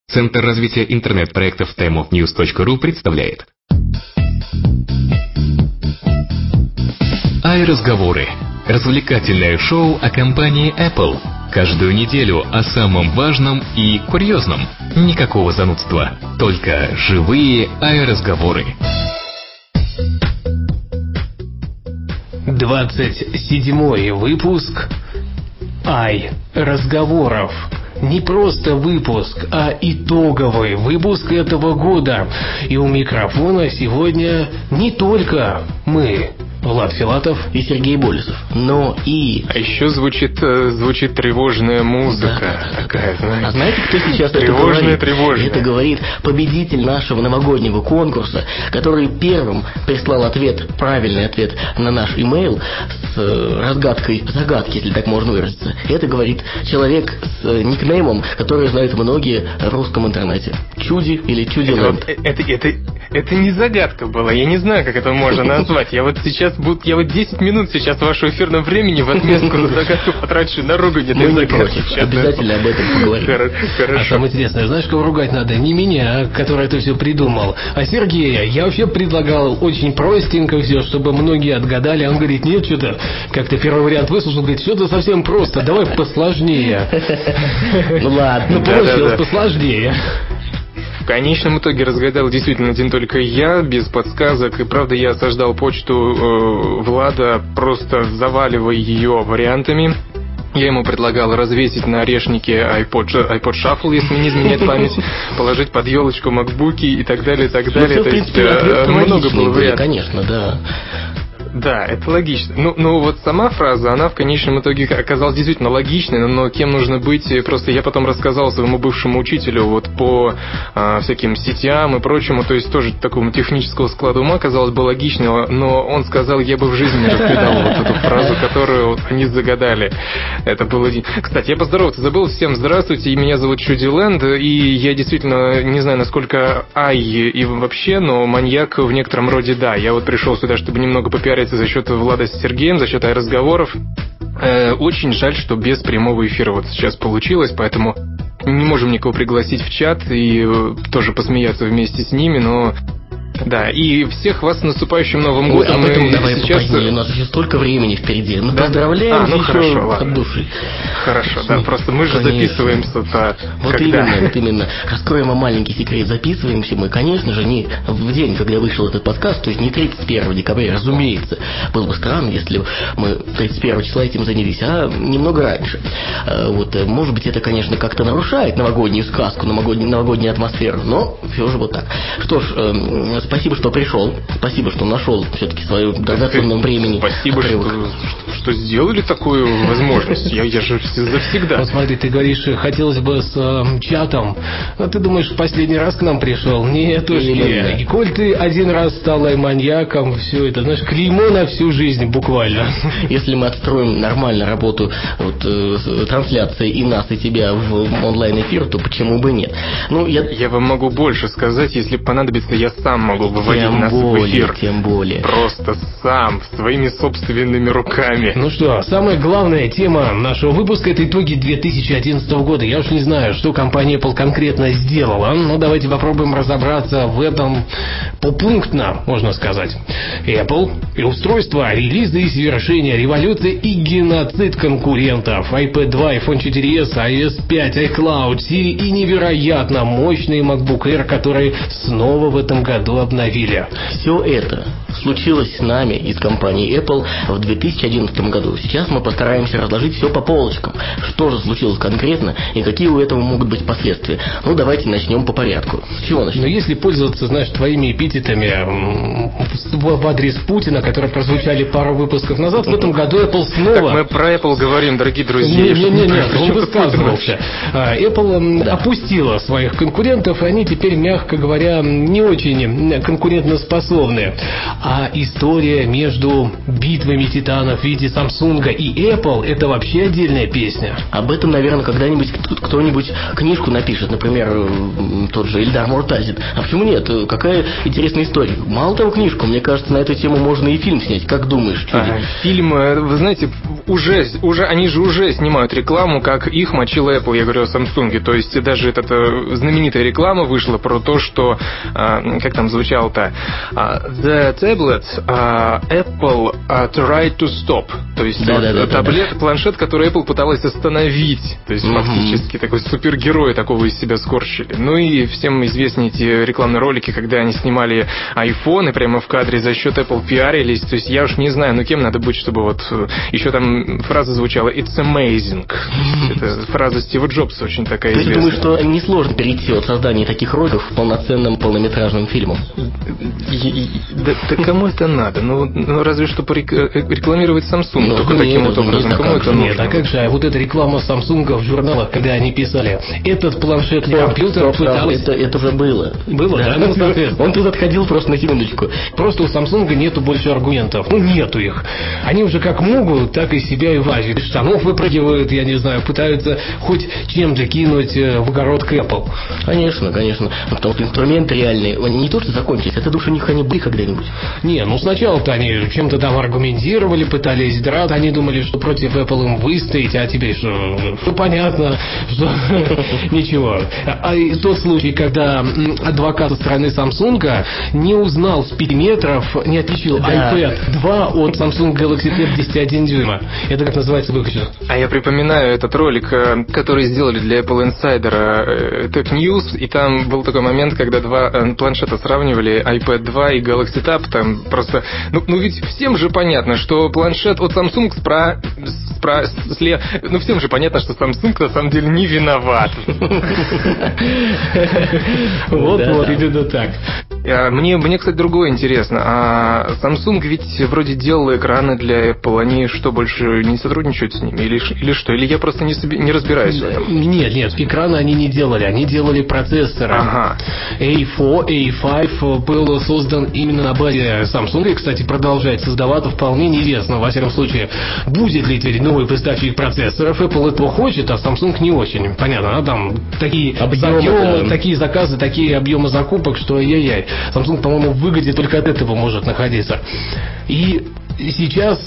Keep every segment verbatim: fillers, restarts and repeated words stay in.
Центр развития интернет-проектов time of news точка ru представляет iRazговоры. Развлекательное шоу о компании Apple. Каждую неделю о самом важном и курьезном. Никакого занудства, только живые iRazговоры. двадцать седьмой выпуск iRazговоров. Не просто выпуск, а итоговый выпуск этого года. И у микрофона сегодня не только мы, Влад Филатов и Сергей Болесов, но и... А еще звучит, звучит тревожная музыка. Да, да, такая, да. Знаете. А знаете, кто сейчас это говорит? Тревожная, тревожная. Это говорит победитель нашего новогоднего конкурса, который первым прислал ответ, правильный ответ на наш имейл с разгадкой загадки, если так можно выразиться. Это говорит человек с никнеймом, который знают многие в русском интернете. Чуди или Чудиленд. Это, это, это, это не загадка была, я не знаю, как это можно назвать. Я вот сейчас буду, я вот десять минут сейчас вашего эфирного времени в отместку на загадку потрачу на ругань этой загадки. Обязательно об этом поговорим. Хорошо. А самое интересное, знаешь, кого ругать надо? Не меня, который это все придумал, а Сергея. Я вообще предлагал очень простенько все, чтобы многие отгадали. Он говорит, нет, что-то, как-то первый вариант выслушал, говорит, что-то совсем просто, давай посложнее. Ну ладно. Ну получилось посложнее. В конечном итоге разгадал действительно один только я, без подсказок. И правда, я осаждал почту э, Влада, просто заваливая ее вариантами. Я ему предлагал развесить на орешнике iPod, iPod Shuffle, если не изменяет память, положить под елочку макбуки и так далее, и так далее. Ну, все, в принципе, есть, много было вариантов. Конечно, да. Да, это логично. Ну, ну вот сама фраза, она в конечном итоге оказалась действительно логичной, но кем нужно быть, просто я потом рассказал своему бывшему учителю вот по а, всяким сетям и прочему, то есть тоже такому технического склада ума, казалось бы, логичного, но он сказал, я бы в жизни не раскидал вот эту фразу, которую вот они загадали. Это было... Кстати, я поздороваться забыл, всем здравствуйте, меня зовут Чудиленд, и я действительно не знаю, насколько ай и вообще, но маньяк в некотором роде да. Я вот пришел сюда, чтобы немного попиарить за счет Влада с Сергеем, за счет iRazговоров. Э, очень жаль, что без прямого эфира вот сейчас получилось, поэтому не можем никого пригласить в чат и э, тоже посмеяться вместе с ними, но... Да, и всех вас с наступающим Новым годом. Об этом давай сейчас... попозднее, у нас еще столько времени впереди. Мы да? поздравляем а, ну еще хорошо, от души. Хорошо, да, просто мы же конечно. записываемся-то Вот когда? именно, вот именно. Раскроем вам маленький секрет. Записываемся мы, конечно же, не в день, когда вышел этот подкаст, то есть не тридцать первого декабря, разумеется. Было бы странно, если мы тридцать первого числа этим занялись, а немного раньше. Вот, может быть, это, конечно, как-то нарушает новогоднюю сказку, новогоднюю, новогоднюю атмосферу, но все же вот так. Что ж, спасибо, что пришел. Спасибо, что нашел все-таки свое драгоценное времени. Спасибо, что, что сделали такую возможность. Я, я же завсегда. Вот смотри, ты говоришь, хотелось бы с э, чатом. Но ты думаешь, в последний раз к нам пришел? Нет уж, нет. И коль ты один раз стал маньяком, все это, знаешь, клеймо на всю жизнь буквально. Если мы отстроим нормально работу вот, э, трансляции и нас, и тебя в онлайн-эфир, то почему бы нет? Ну, я... я вам могу больше сказать, если понадобится, я сам могу выводить тем нас более, в эфир. Тем более. Просто сам, своими собственными руками. Ну что, самая главная тема нашего выпуска — это итоги две тысячи одиннадцатого года. Я уж не знаю, что компания Apple конкретно сделала, но давайте попробуем разобраться в этом попунктно, можно сказать. Apple и устройства, релизы и совершения революции и геноцид конкурентов. iPad два, iPhone четыре эс, ай о эс пять, iCloud, Siri и невероятно мощные MacBook Air, которые снова в этом году обновили. Все это случилось с нами из компании Apple в две тысячи одиннадцатом году. Сейчас мы постараемся разложить все по полочкам. Что же случилось конкретно и какие у этого могут быть последствия. Ну, давайте начнем по порядку. С чего начнем? Ну, если пользоваться, знаешь, твоими эпитетами в адрес Путина, которые прозвучали пару выпусков назад, в этом году Apple снова... Так мы про Apple говорим, дорогие друзья. Не-не-не, он высказывался. Apple опустила своих конкурентов, и они теперь, мягко говоря, не очень конкурентоспособны. А история между битвами титанов в виде Samsung и Apple — это вообще отдельная песня. Об этом, наверное, когда-нибудь кто-нибудь книжку напишет, например, тот же Эльдар Муртазин. А почему нет? Какая интересная история. Мало того, книжку, мне кажется, на эту тему можно и фильм снять. Как думаешь, Чуди? А, фильм, вы знаете, уже, уже, они же уже снимают рекламу, как их мочила Apple, я говорю о Samsung. То есть даже эта знаменитая реклама вышла про то, что, как там звучало-то, The tablet uh, Apple uh, tried to stop. То есть да, вот, да, да, таблет, да. планшет, который Apple пыталась остановить. То есть mm-hmm. фактически такой супергерой такого из себя скорчили. Ну и всем известны эти рекламные ролики, когда они снимали iPhone и прямо в кадре за счет Apple пиарились. То есть я уж не знаю, ну кем надо быть, чтобы вот еще там фраза звучала It's amazing. Это фраза Стива Джобса очень такая известная. Я думаю, что несложно перейти от создания таких роликов к полноценным полнометражным фильмам. Да, да кому это надо? Ну, ну разве что рекламировать Samsung ну, только нет, таким вот образом. Кому это нужно? Нет, а как же, а вот эта реклама Samsung в журналах, когда они писали, этот планшет для компьютера пыталась... Это, это уже было. Было, да? Ну, соответственно. Он тут отходил просто на секундочку. Просто у Samsung нету больше аргументов. Ну, нету их. Они уже как могут, так и себя и важат. Из штанов выпрыгивают, я не знаю, пытаются хоть чем-то кинуть в огород к Apple. Конечно, конечно. Потому что инструменты реальные, они не то что закончились, это душа у них они были когда-нибудь. Не, ну сначала-то они чем-то там аргументировали, пытались драться, они думали, что против Apple им выстоять, а теперь что, что понятно, что ничего. А и тот случай, когда адвокат со стороны Samsung не узнал с пяти метров, не отличил да. iPad два от Samsung Galaxy Tab десять целых один дюйма. Это как называется выключено? А я припоминаю этот ролик, который сделали для Apple Insider Tech News, и там был такой момент, когда два планшета сравнивали, iPad два и Galaxy Tab, там просто... Ну, ну ведь всем же понятно, что планшет от Samsung спра... спра... слева... Ну всем же понятно, что Samsung на самом деле не виноват. Вот-вот, именно так. Мне, мне, кстати, другое интересно. А Samsung ведь вроде делал экраны для Apple. Они что, больше не сотрудничают с ними? Или, или что? Или я просто не, себе, не разбираюсь в этом? Нет, нет, экраны они не делали. Они делали процессоры. Ага. эй четыре, эй пять был создан именно на базе Samsung. И, кстати, продолжает создаваться вполне неизвестно. Во всяком случае, будет ли теперь новый поставщик процессоров. Apple этого хочет, а Samsung не очень. Понятно, а там такие объемы, да. такие заказы, такие объемы закупок, что ай-яй-яй. Samsung, по-моему, в выгоде только от этого может находиться. И сейчас,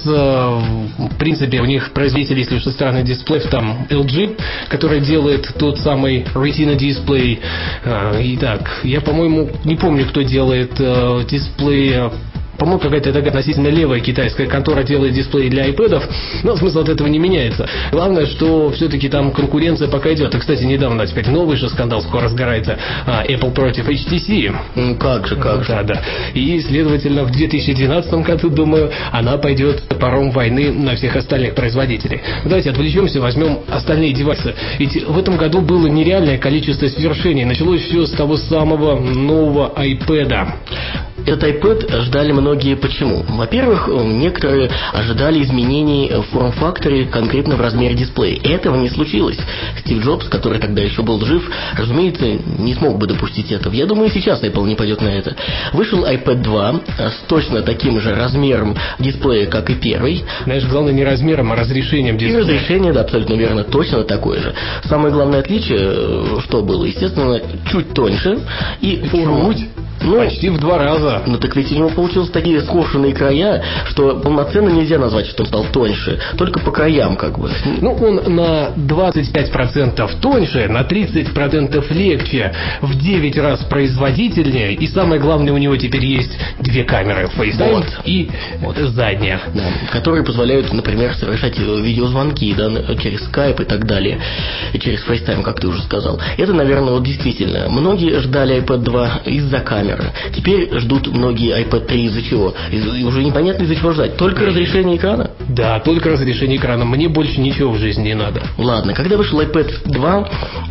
в принципе, у них производитель, если уж со стороны дисплеев, там эл джи, который делает тот самый Retina дисплей. Итак, я, по-моему, не помню, кто делает дисплей. По-моему, какая-то такая относительно левая китайская контора делает дисплеи для iPad'ов, но смысл от этого не меняется. Главное, что все-таки там конкуренция пока идет. И, кстати, недавно теперь новый же скандал скоро разгорается. А, Apple против эйч ти си. Ну, как же, как же. Да, да. И, следовательно, в две тысячи двенадцатом году, думаю, она пойдет паром войны на всех остальных производителей. Давайте отвлечемся, возьмем остальные девайсы. Ведь в этом году было нереальное количество свершений. Началось все с того самого нового iPad'а. Этот iPad ждали многие почему? Во-первых, некоторые ожидали изменений в форм-факторе, конкретно в размере дисплея. Этого не случилось. Стив Джобс, который тогда еще был жив, разумеется, не смог бы допустить этого. Я думаю, сейчас Apple не пойдет на это. Вышел iPad два с точно таким же размером дисплея, как и первый. Знаешь, главное не размером, а разрешением дисплея. И разрешение, да, абсолютно верно, точно такое же. Самое главное отличие, что было, естественно, чуть тоньше. И форма... Чуть? Ну, почти в два раза. Ну так ведь у него получились такие скошенные края, что полноценно нельзя назвать, что он стал тоньше. Только по краям как бы. Ну, он на двадцать пять процентов тоньше, на тридцать процентов легче, в девять раз производительнее. И самое главное, у него теперь есть две камеры. FaceTime вот. И вот задняя. Да, которые позволяют, например, совершать видеозвонки, да, через Skype и так далее. И через FaceTime, как ты уже сказал. Это, наверное, вот действительно. Многие ждали iPad два из-за камеры. Теперь ждут многие iPad три из-за чего? Из- уже непонятно из-за чего ждать. Только разрешение экрана? Да, только разрешение экрана. Мне больше ничего в жизни не надо. Ладно, когда вышел iPad два,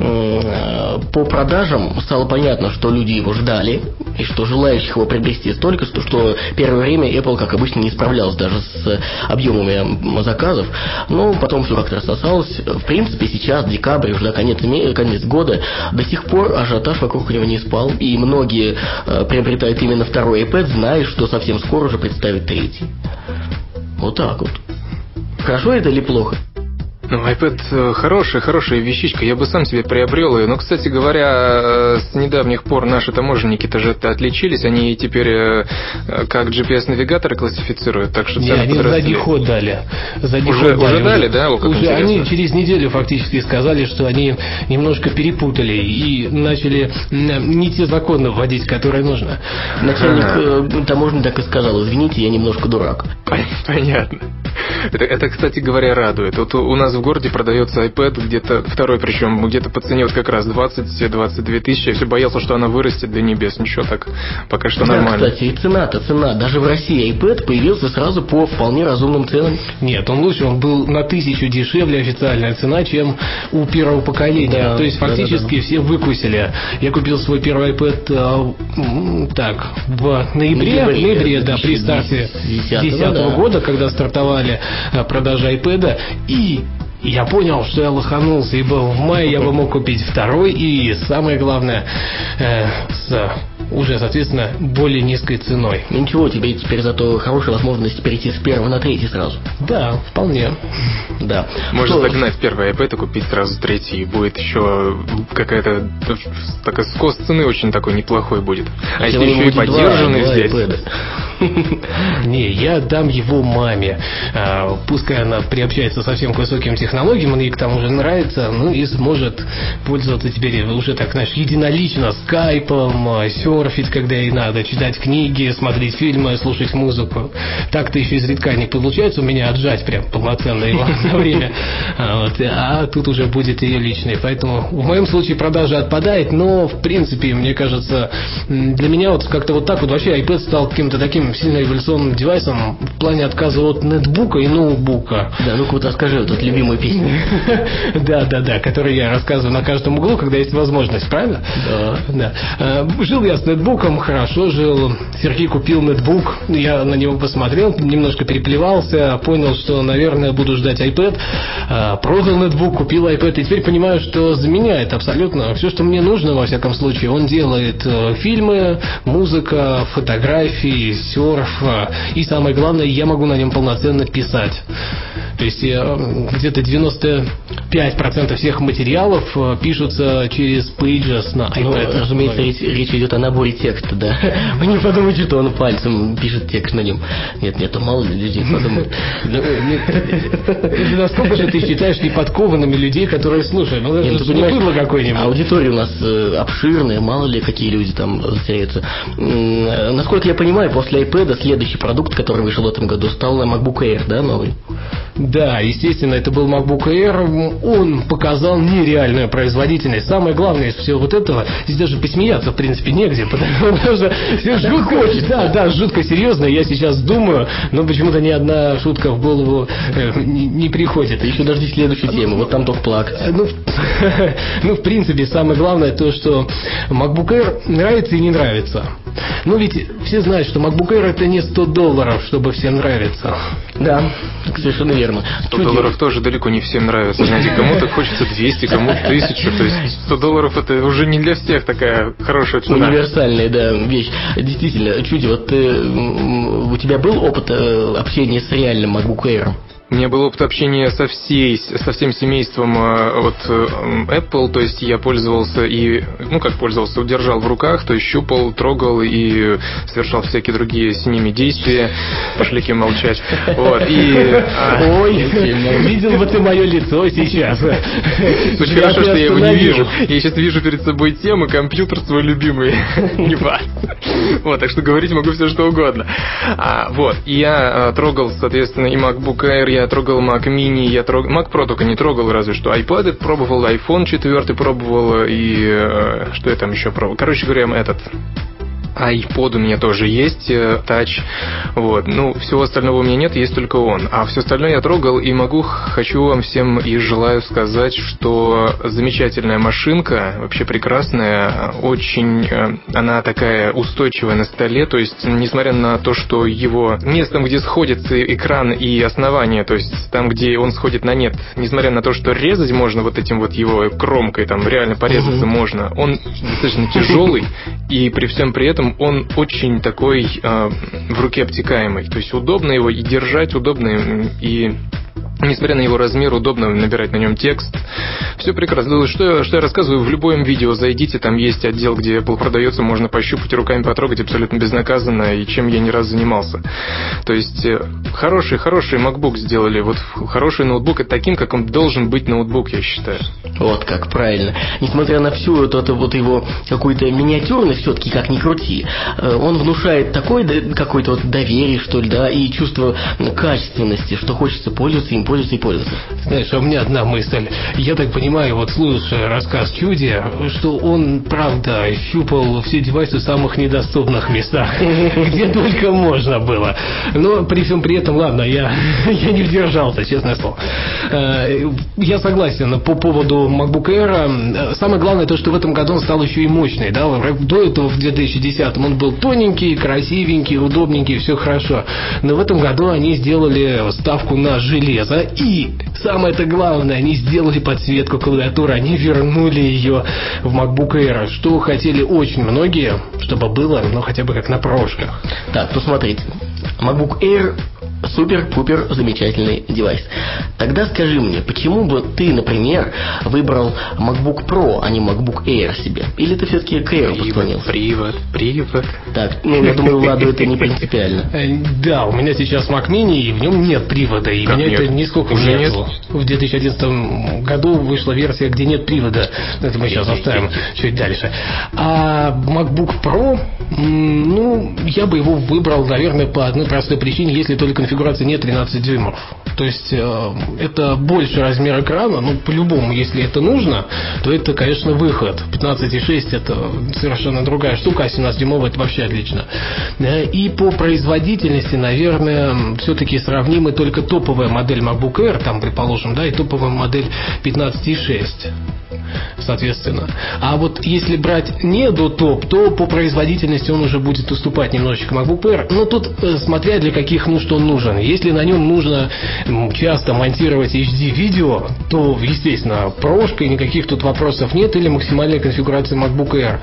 э, по продажам стало понятно, что люди его ждали, и что желающих его приобрести столько, что, что первое время Apple, как обычно, не справлялся даже с объемами заказов. Но потом все как-то рассосалось. В принципе, сейчас, декабрь, уже конец, конец года, до сих пор ажиотаж вокруг него не спал, и многие приобретает именно второй iPad, зная, что совсем скоро уже представит третий. Вот так вот. Хорошо это или плохо? Ну, iPad хорошая, хорошая вещичка, я бы сам себе приобрел ее. Но, кстати говоря, с недавних пор наши таможенники-то же отличились, они теперь как джи пи эс-навигаторы классифицируют, так что Не, цены они подросли. задний ход дали. Задний Уже, ход дали. уже дали, да? О, как уже интересно. они через неделю фактически сказали, что они немножко перепутали и начали не те законы вводить, которые нужно. Начальник э, таможни так и сказал: извините, я немножко дурак. Понятно. Это, это, кстати говоря, радует. Вот у нас в городе продается iPad, где-то второй, причем где-то по цене вот как раз двадцать-двадцать две тысячи. Я все боялся, что она вырастет до небес. Ничего, так пока что Да, нормально. кстати, и цена-то цена. Даже в России iPad появился сразу по вполне разумным ценам. Нет, он лучше, он был на тысячу дешевле официальная цена, чем у первого поколения. Да, То есть фактически да, да, да. все выкусили. Я купил свой первый iPad э, так, в ноябре, ноябре, ноябре да, при старте две тысячи десятого да. года, когда стартовали э, продажи iPad, и я понял, что я лоханулся, ибо в мае я бы мог купить второй, и самое главное, э, с уже, соответственно, более низкой ценой. Ну ничего, тебе теперь зато хорошая возможность перейти с первого на третий сразу. Да, вполне. Да. Можно Что... догнать первый iPad и купить сразу третий, и будет еще какая-то такая скос цены очень такой неплохой будет. А если еще и поддержанный здесь. Не, я дам его маме. А, пускай она приобщается совсем к высоким технологиям, ей к тому же нравится, ну и сможет пользоваться теперь уже так, знаешь, единолично скайпом, серфить, когда ей надо, читать книги, смотреть фильмы, слушать музыку. Так-то еще изредка не получается у меня отжать прям полноценно его на время. А, вот, а тут уже будет ее личный. Поэтому в моем случае продажа отпадает, но в принципе, мне кажется, для меня вот как-то вот так вот вообще iPad стал каким-то таким сильно эволюционным девайсом в плане отказа от нетбука и ноутбука. Да, ну-ка вот расскажи вот эту любимую песню. Да, да, да, которую я рассказываю на каждом углу, когда есть возможность, правильно? Да. Да. Жил я с нетбуком, хорошо жил. Сергей купил нетбук, я на него посмотрел, немножко переплевался, понял, что, наверное, буду ждать iPad. Продал нетбук, купил iPad, и теперь понимаю, что заменяет абсолютно все, что мне нужно, во всяком случае. Он делает фильмы, музыка, фотографии, серф, и самое главное, я могу на нем полноценно писать. То есть где-то девяносто пять процентов всех материалов пишутся через Pages на iPad. Ну, разумеется, речь, речь идет о наборе текста, да. Вы не подумайте, что он пальцем пишет текст на нем. Нет, нет, мало ли людей подумают. Насколько же ты считаешь неподкованными людей, которые слушают? Ну, это же не было какой-нибудь. Аудитория у нас обширная, мало ли какие люди там затеряются. Насколько я понимаю, после iPad следующий продукт, который вышел в этом году, стал MacBook Air, да, новый? Да, естественно, это был MacBook Air. Он показал нереальную производительность. Самое главное из всего вот этого, здесь даже посмеяться, в принципе, негде, потому что все жутко, да, да, жутко серьезно. Я сейчас думаю, но почему-то ни одна шутка в голову не, не приходит. Еще дожди следующую тему, вот там только плакать. Ну, ну, в принципе, самое главное то, что MacBook Air нравится и не нравится. Ну, ведь все знают, что MacBook Air это не сто долларов, чтобы всем нравиться. Да, совершенно верно. сто долларов тоже далеко не всем нравится. Знаете, кому-то хочется двести, кому-то тысячу. То есть сто долларов это уже не для всех такая хорошая цена. Универсальная, да, вещь. Действительно, Чуди, вот ты, у тебя был опыт общения с реальным MacBook Air? У меня был опыт общения со, всей, со всем семейством от Apple, то есть я пользовался и, ну как пользовался, удержал в руках, то есть щупал, трогал и совершал всякие другие с ними действия. Пошли-ки молчать. Вот, и... Ой, видел бы ты мое лицо сейчас. Очень хорошо, что я его не вижу. Я сейчас вижу перед собой тему, компьютер свой любимый. Не важно. Вот, так что говорить могу все что угодно. А, вот, и я трогал, соответственно, и MacBook Air, я трогал Mac Mini, я трогал... Mac Pro только не трогал, разве что iPad пробовал, iPhone четыре пробовал, и э, что я там еще пробовал? Короче говоря, этот... iPod у меня тоже есть, Touch, вот, ну, всего остального у меня нет, есть только он, а все остальное я трогал, и могу, хочу вам всем и желаю сказать, что замечательная машинка, вообще прекрасная, очень, она такая устойчивая на столе, то есть, несмотря на то, что его местом, где сходится экран и основание, то есть, там, где он сходит на нет, несмотря на то, что резать можно вот этим вот его кромкой, там, реально порезаться можно, он достаточно тяжелый, и при всем при этом он очень такой э, в руке обтекаемый. То есть удобно его и держать, удобно и Несмотря на его размер, удобно набирать на нем текст. Все прекрасно. Что, что я рассказываю в любом видео, зайдите, там есть отдел, где Apple продается, можно пощупать, руками потрогать абсолютно безнаказанно, и чем я не раз занимался. То есть хороший, хороший MacBook сделали, вот хороший ноутбук, это таким, как он должен быть ноутбук, я считаю. Вот как, правильно. Несмотря на всю эту, эту вот его какую-то миниатюрность, все-таки как ни крути, он внушает такое какое-то вот доверие, что ли, да, и чувство качественности, что хочется пользоваться им, пользоваться и пользоваться. Знаешь, у меня одна мысль. Я так понимаю, вот слушая рассказ Чуди, что он, правда, щупал все девайсы в самых недоступных местах, где только можно было. Но при всем при этом, ладно, я, я не удержался, честное слово. Я согласен по поводу MacBook Air. Самое главное то, что в этом году он стал еще и мощный. Да? До этого в две тысячи десятом он был тоненький, красивенький, удобненький, все хорошо. Но в этом году они сделали ставку на железо. И самое-то главное, они сделали подсветку клавиатуры. Они вернули ее в MacBook Air, что хотели очень многие, чтобы было, ну, хотя бы как на прошках. Так, ну смотрите. MacBook Air супер-пупер замечательный девайс. Тогда скажи мне, почему бы ты, например, выбрал MacBook Pro, а не MacBook Air себе? Или ты все-таки к Air поклонился? Привод, привод. Так, ну, я думаю, Владу это не принципиально. Да, у меня сейчас Mac Mini, и в нем нет привода, и как меня нет? это нисколько Уже не нет? отзывало. В две тысячи одиннадцатом году вышла версия, где нет привода. Это мы сейчас оставим чуть дальше. А MacBook Pro, ну, я бы его выбрал, наверное, по одной простой причине, если только конфигурации не тринадцать дюймов. То есть э, это больше размер экрана, ну, по-любому, если это нужно, то это, конечно, выход. пятнадцать и шесть это совершенно другая штука, а семнадцатидюймовый это вообще отлично. И по производительности, наверное, все-таки сравнимы только топовая модель MacBook Air, там, предположим, да, и топовая модель пятнадцать и шесть. Соответственно. А вот если брать не до топ, то по производительности он уже будет уступать немножечко MacBook Air. Но тут э, смотря для каких нужд он нужен. Если на нем нужно часто монтировать эйч ди-видео, то, естественно, прошка, и никаких тут вопросов нет, или максимальная конфигурация MacBook Air.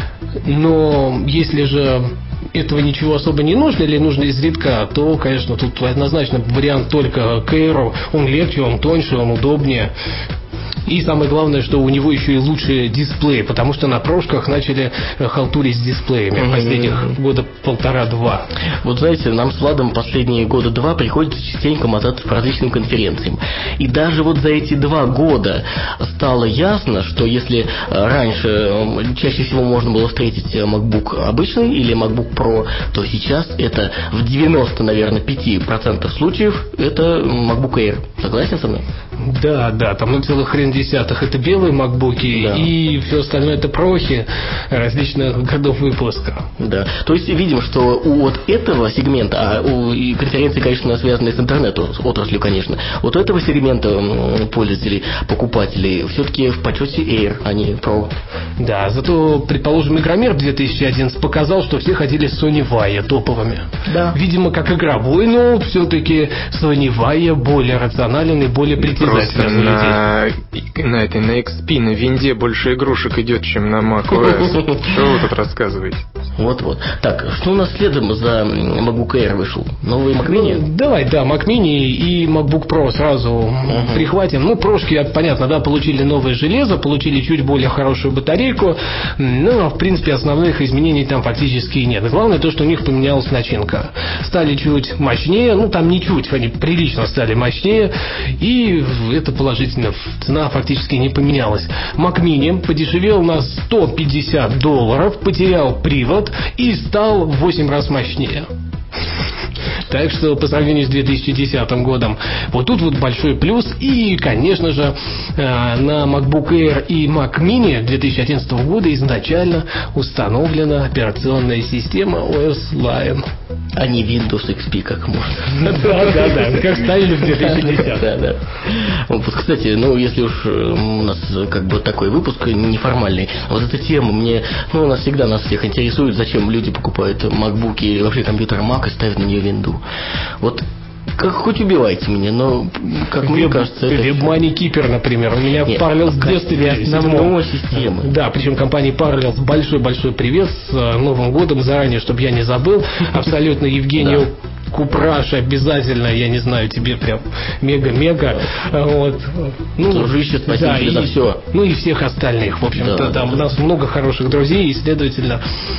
Но если же этого ничего особо не нужно или нужно изредка, то, конечно, тут однозначно вариант только к Air. Он легче, он тоньше, он удобнее. И самое главное, что у него еще и лучший дисплей, потому что на прошках начали халтурить с дисплеями mm-hmm. последних года полтора-два. Вот знаете, нам с Владом последние года два приходится частенько мотаться по различным конференциям. И даже вот за эти два года стало ясно, что если раньше чаще всего можно было встретить MacBook обычный или MacBook Pro, то сейчас это в девяносто, наверное, пять процентов случаев это MacBook Air. Согласен со мной? Да, да, там ну целых хрен десятых это белые макбуки, да. И все остальное это прохи различных годов выпуска. Да, то есть видим, что у вот этого сегмента, а у и конференции, конечно, связаны с интернетом, с отраслью, конечно, вот у этого сегмента пользователей, покупателей все-таки в почете Air, а не Pro. Да, зато, предположим, Игромир две тысячи одиннадцатый показал, что все хотели Sony Vaio топовыми. Да. Видимо, как игровой ноут, все-таки Sony Vaio более рационален и более притязателен. Просто на, на этой, на икс пи, на винде больше игрушек идет, чем на macOS. Что вы тут рассказываете? Вот-вот. Так, что у нас следом за MacBook Air вышел? Новый Mac Mini? Ну, давай, да, Mac Mini и MacBook Pro сразу uh-huh. прихватим. Ну, прошки, понятно, да, получили новое железо, получили чуть более хорошую батарейку, но, в принципе, основных изменений там фактически нет. Главное то, что у них поменялась начинка. Стали чуть мощнее, ну, там не чуть, они прилично стали мощнее, и это положительно. Цена фактически не поменялась. Mac Mini подешевел на сто пятьдесят долларов, потерял привод и стал в восемь раз мощнее. Так что по сравнению с две тысячи десятым годом вот тут вот большой плюс. И, конечно же, на MacBook Air и Mac Mini две тысячи одиннадцатого года изначально установлена операционная система о эс Lion. А не Windows икс пи, как можно. Да, да, да, как ставили в две тысячи десятом. Да, да. Вот, кстати, ну, если уж у нас как бы такой выпуск неформальный, вот эта тема мне, ну, у нас всегда нас всех интересует, зачем люди покупают MacBook и вообще компьютер Mac и ставят на нее винду. Вот как хоть убивайте меня, но, как мне кажется, это... WebMoney Keeper, например. У меня Нет, Parallels с детства основной системы. Да, причем компании Parallels большой-большой привет с Новым годом заранее, чтобы я не забыл. Абсолютно Евгению Купраш обязательно, я не знаю, тебе прям мега-мега. Вот. Ну, дружище, спасибо да, тебе и, за все. Ну и всех остальных, в общем-то, да, там да. у нас много хороших друзей, и, следовательно,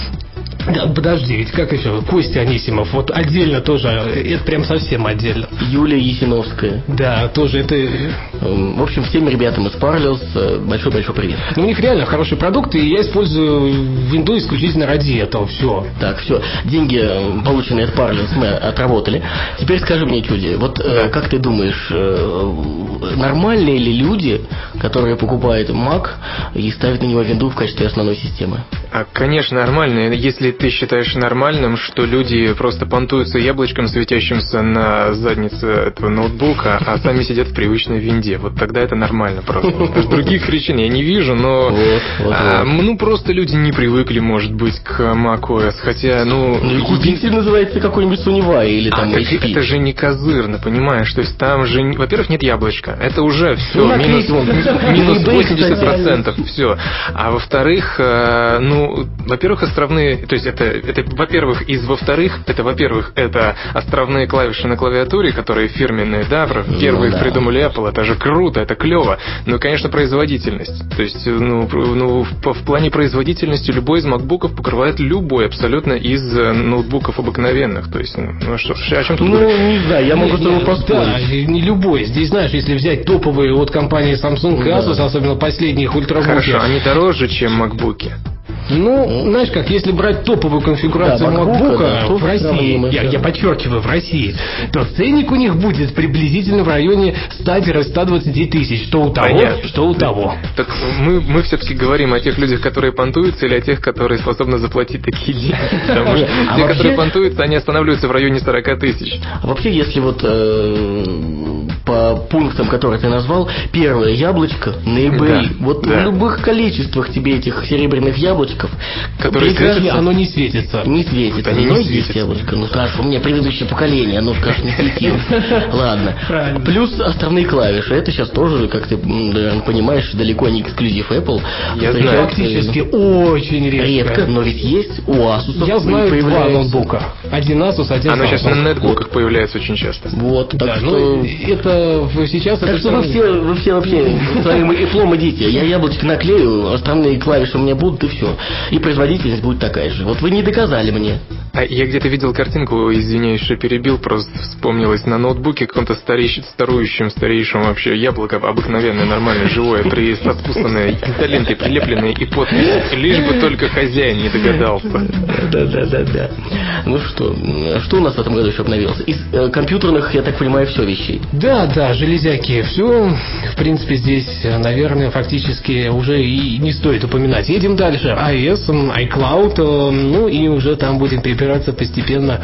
да, подожди, ведь как еще? Костя Анисимов, вот отдельно тоже, это прям совсем отдельно. Юлия Есиновская. Да, тоже это... В общем, всем ребятам из Parallels большой-большой привет. Ну, у них реально хорошие продукты, и я использую Windows исключительно ради этого, все. Так, все, деньги, полученные от Parallels, мы отработали. Теперь скажи мне, Чуди, вот э, как ты думаешь, э, нормальные ли люди, которые покупают Mac и ставят на него Windows в качестве основной системы? А, конечно, нормальные. Если ты считаешь нормальным, что люди просто понтуются яблочком, светящимся на заднице этого ноутбука, а сами сидят в привычной винде, вот тогда это нормально просто. Других причин я не вижу, но вот, вот, а, вот. ну просто люди не привыкли, может быть, к macOS, хотя, ну... Ну, купите, называется, какой-нибудь Sunnyvai или там а, эйч пи. это же не козырно, понимаешь? То есть там же, во-первых, нет яблочка. Это уже все, ну, минус, минус восемьдесят процентов, все. А во-вторых, ну, во-первых, островные, то есть это, это во-первых, из во-вторых, это, во-первых, это островные клавиши на клавиатуре, которые фирменные, да, первые ну, да. придумали Apple, это же круто, это клево. Ну и, конечно, производительность. То есть, ну, ну в, в плане производительности любой из макбуков покрывает любой абсолютно из ноутбуков обыкновенных. То есть, ну что, о чем тут Ну, говорить? не знаю, я могу с тобой поспорить. Да, не любой. Здесь, знаешь, если взять топовые от компании Samsung и Asus, да. особенно последних ультрабуки. Хорошо, они дороже, чем макбуки. Ну, знаешь как, если брать топовую конфигурацию да, MacBook да, в России, я, я подчеркиваю, в России, то ценник у них будет приблизительно в районе сто-сто двадцать тысяч, что у того, Понятно. что у того. Так мы, мы все-таки говорим о тех людях, которые понтуются, или о тех, которые способны заплатить такие деньги? Потому что те, которые понтуются, они останавливаются в районе сорок тысяч. А вообще, если вот по пунктам, которые ты назвал, первое яблочко на eBay, вот в любых количествах тебе этих серебряных яблочек, которые светятся? Оно не светится. Не светится. Они но не есть светятся. яблочко. Ну, скажешь, у меня предыдущее поколение, оно, скажешь, не светилось. Ладно. Правильно. Плюс островные клавиши. Это сейчас тоже, как ты, наверное, понимаешь, далеко не эксклюзив Apple. Я знаю. Практически очень редко. Редко, но ведь есть у Asus. Я знаю два ноутбука. Один Asus, один Samsung. Оно сейчас на нетбуках появляется очень часто. Вот, так да, что... Ну, это сейчас... Так это что вы все, вы все вообще своим Apple идите. Я яблочко наклею, островные клавиши у меня будут, и все. И производительность будет такая же. Вот вы не доказали мне. А я где-то видел картинку, извиняюсь, что перебил, просто вспомнилось на ноутбуке каком-то старейшем, старующем, старейшем вообще яблоко, обыкновенное, нормальное, живое, при отпусканное изолентой, прилепленное и подпись. Лишь бы только хозяин не догадался. Да-да-да-да. Ну что, что у нас в этом году еще обновилось? Из э, компьютерных, я так понимаю, все вещей. Да, да, железяки, все. В принципе, здесь, наверное, фактически уже и не стоит упоминать. Едем дальше. iOS, iCloud, ну и уже там будем перебираться постепенно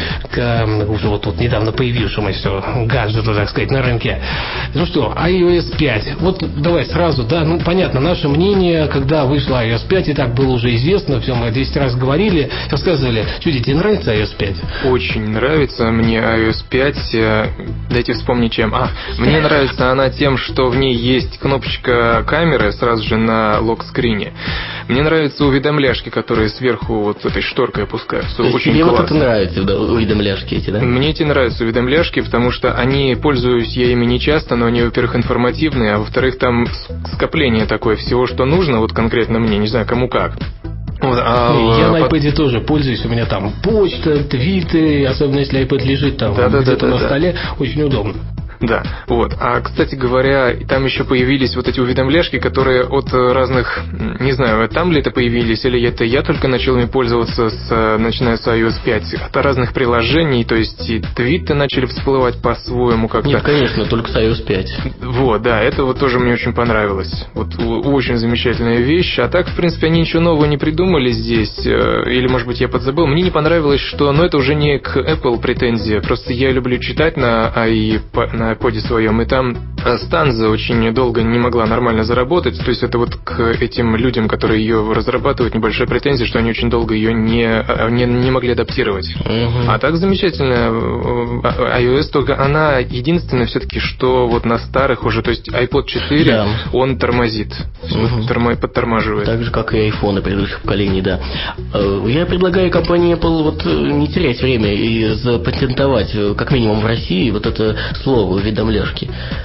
к уже вот тут недавно появившемуся гаджету, так сказать, на рынке. Ну что, iOS пять. Вот давай сразу, да, ну понятно, наше мнение, когда вышла iOS пять, и так было уже известно, все, мы десять раз говорили, рассказывали. Чуди, тебе нравится iOS пять? Очень нравится мне iOS пять. Дайте вспомнить чем. А, мне нравится она тем, что в ней есть кнопочка камеры сразу же на локскрине. Мне нравятся уведомляшки, которые сверху вот этой шторкой опускаются. Очень тебе классно. вот это нравится, да, уведомляшки эти, да? Мне эти нравятся уведомляшки, потому что они, пользуюсь я ими не часто, но они, во-первых, информативные, а во-вторых, там скопление такое всего, что нужно, вот конкретно мне, не знаю, кому как. Вот, а, я на под... iPad тоже пользуюсь, у меня там почта, твиты, особенно если iPad лежит там да, да, где-то да, на да, столе, да. очень удобно. Да, вот. А, кстати говоря, там еще появились вот эти уведомляшки, которые от разных, не знаю, там ли это появились, или это я только начал ими пользоваться, с, начиная с iOS пять, от разных приложений, то есть и твиты начали всплывать по-своему как-то. Нет, конечно, только с iOS пять. Вот, да, это вот тоже мне очень понравилось. Вот очень замечательная вещь. А так, в принципе, они ничего нового не придумали здесь, или, может быть, я подзабыл. Мне не понравилось, что, ну, это уже не к Apple претензия, просто я люблю читать на, i, на на iPod своем, и там Stanza очень долго не могла нормально заработать. То есть это вот к этим людям, которые ее разрабатывают, небольшая претензия, что они очень долго ее не, не, не могли адаптировать. Uh-huh. А так замечательно. iOS, только она единственная все-таки, что вот на старых уже, то есть iPod четыре, да. он тормозит, uh-huh. тормо, подтормаживает. Так же, как и айфоны предыдущих поколений, да. Я предлагаю компании Apple вот не терять время и запатентовать, как минимум в России, вот это слово уведомляшки.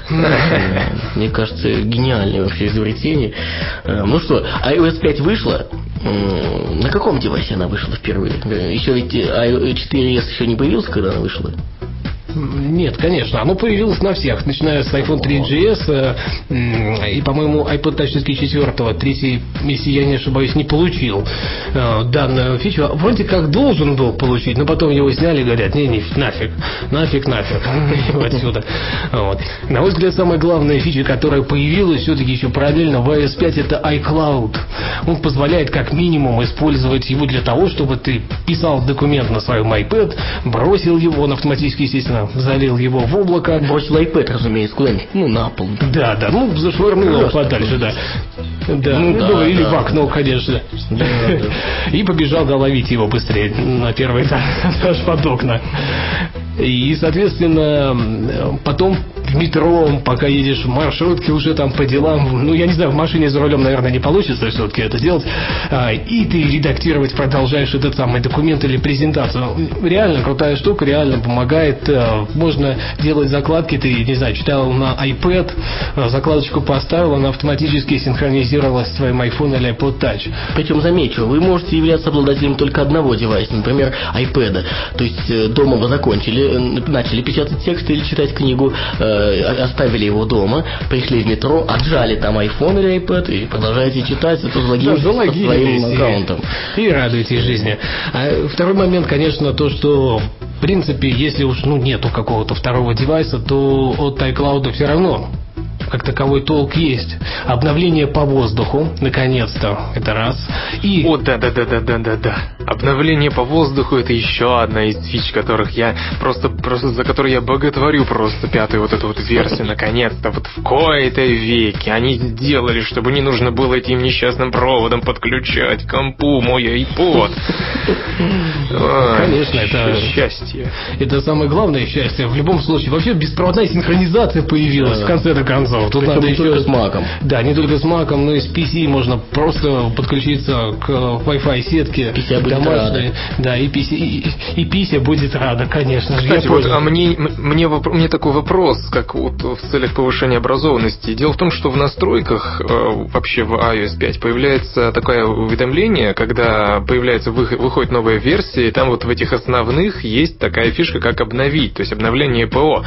Мне кажется, гениальное вообще изобретение. Ну что, iOS пять вышла. На каком девайсе она вышла впервые? Еще ведь четыре эс еще не появился, когда она вышла? Нет, конечно, оно появилось на всех, начиная с iPhone три джи эс э, и, по-моему, iPod Touch четыре, третий, если я не ошибаюсь, не получил э, данную фичу. Вроде как должен был получить, но потом его сняли и говорят, не, не, нафиг, нафиг, нафиг, отсюда. Вот. На мой взгляд, самая главная фича, которая появилась все-таки еще параллельно в iOS пять, это iCloud. Он позволяет как минимум использовать его для того, чтобы ты писал документ на своем iPad, бросил его, он автоматически, естественно, залил его в облако. Бросил iPad, разумеется, куда-нибудь, ну, на пол. Да, да, ну, зашвырнул его подальше, да. Да, ну, ну, да, или да. в окно, конечно. Да, да. И побежал, да, ловить его быстрее на первый этаж под окна. И, соответственно, потом в метро, пока едешь в маршрутке уже там по делам, ну, я не знаю, в машине за рулем, наверное, не получится все-таки это делать, и ты редактировать продолжаешь этот самый документ или презентацию. Реально крутая штука, реально помогает. Можно делать закладки, ты, не знаю, читал на iPad, закладочку поставил, она автоматически синхронизировалась с твоим iPhone или iPod Touch. Причем, замечу, вы можете являться обладателем только одного девайса, например, iPad. То есть дома вы закончили, начали печатать текст или читать книгу, оставили его дома, пришли в метро, отжали там iPhone или iPad и продолжаете читать, это залогинитесь да, со своим аккаунтом. И радуйтесь жизни. А второй момент, конечно, то, что в принципе, если уж ну, нету какого-то второго девайса, то от iCloud все равно как таковой толк есть. Обновление по воздуху, наконец-то, это раз. И... О, да-да-да-да-да-да-да. Обновление по воздуху — это еще одна из фич, которых я просто, просто за которой я боготворю просто пятую вот эту вот версию, наконец-то. Вот в кои-то веки они сделали, чтобы не нужно было этим несчастным проводом подключать к компу мой iPod. Конечно, это счастье. Это самое главное счастье. В любом случае, вообще беспроводная синхронизация появилась в конце до конца. Тут Причем надо не еще только с Mac'ом. Да, не только с Mac'ом, но и с пи си можно просто подключиться к Wi-Fi сетке домашней. Да, и пи си, и, и пи си будет рада, конечно же. Кстати, вот, а мне, мне, мне такой вопрос, как вот в целях повышения образованности. Дело в том, что в настройках вообще в iOS пять появляется такое уведомление, когда появляется, выходит новая версия, и там вот в этих основных есть такая фишка, как обновить, то есть обновление ПО.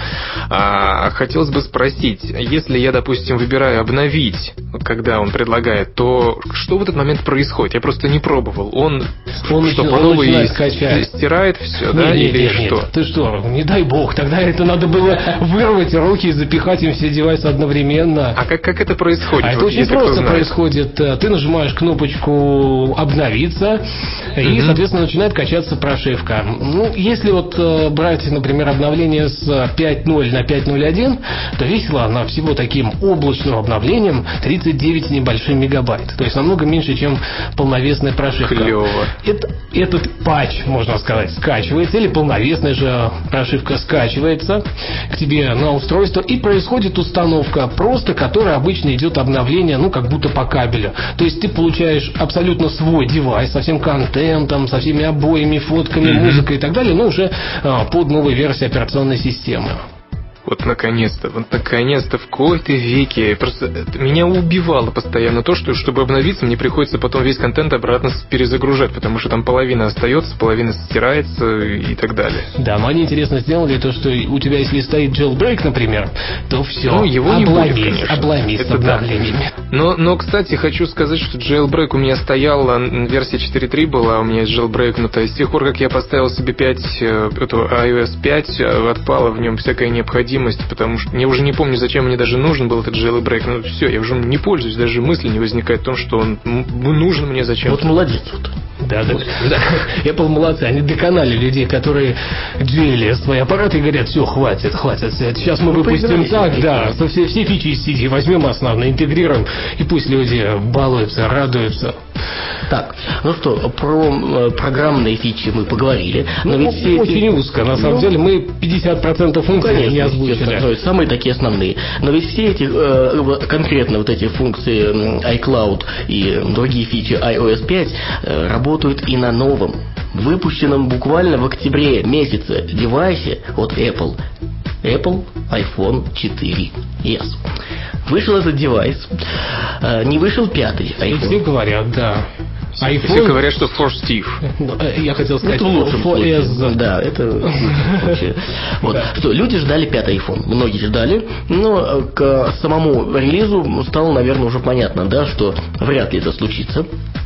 А, хотелось бы спросить, если я, допустим, выбираю обновить, когда он предлагает, то что в этот момент происходит? Я просто не пробовал. Он, он что, по новой стирает все, нет, да? Нет, или нет, что? Нет. Ты что, не дай бог, тогда это надо было вырвать руки и запихать им все девайсы одновременно. А как, как это происходит? А вот, это очень просто происходит. Ты нажимаешь кнопочку «Обновиться», и, mm-hmm. соответственно, начинает качаться прошивка. Ну, если вот брать, например, обновление с пять ноль на пять ноль один, то весила она всего таким облачным обновлением тридцать девять небольшим мегабайт. То есть намного меньше, чем полновесная прошивка. Клево. Это, этот патч, можно сказать, скачивается, или полновесная же прошивка скачивается к тебе на устройство, и происходит установка, просто которая обычно идет обновление, ну, как будто по кабелю. То есть ты получаешь абсолютно свой девайс со всем контентом, со всеми обоями, фотками, mm-hmm. музыкой и так далее, но уже а, под новой версией операционной системы. Вот наконец-то, вот наконец-то в кои-то веке. Просто меня убивало постоянно то, что чтобы обновиться, мне приходится потом весь контент обратно перезагружать, потому что там половина остается, половина стирается и так далее. Да, но они интересно сделали то, что у тебя, если стоит jailbreak, например, то все, ну, его не обломись, будет, конечно. обломись с обновлениями. Но, но, кстати, хочу сказать, что jailbreak у меня стоял, версия четыре точка три была, у меня jailbreakнута. С тех пор, как я поставил себе пять, эту iOS пять, отпала в нем всякая необходимость, потому что я уже не помню, зачем мне даже нужен был этот jailbreak. Ну все, я уже не пользуюсь, даже мысли не возникает о том, что он нужен мне зачем. Вот молодец. Вот. Да, да, да. Apple молодцы, они доконали людей, которые джили свои аппараты и говорят, все, хватит, хватит, сейчас мы ну, выпустим так, да, все, все фичи из сети возьмем основно, интегрируем, и пусть люди балуются, радуются. Так, ну что, про программные фичи мы поговорили. Но ну, ведь все очень эти... узко, на самом ну, деле мы пятьдесят процентов функций ну, конечно, не озвучили. Самые такие основные. Но ведь все эти, э, конкретно вот эти функции iCloud и другие фичи ай о эс пять э, работают и на новом, выпущенном буквально в октябре месяце девайсе от Apple. Apple айфон четыре эс. Вышел этот девайс, э, не вышел пятый iPhone. Все говорят, да. iPhone... Все говорят, что for Steve. Я хотел сказать, это в лучшем случае. Да, это в лучшем случае. Вот. Да. Что, люди ждали пятый iPhone. Многие ждали, но к самому релизу стало, наверное, уже понятно, да, что вряд ли это случится.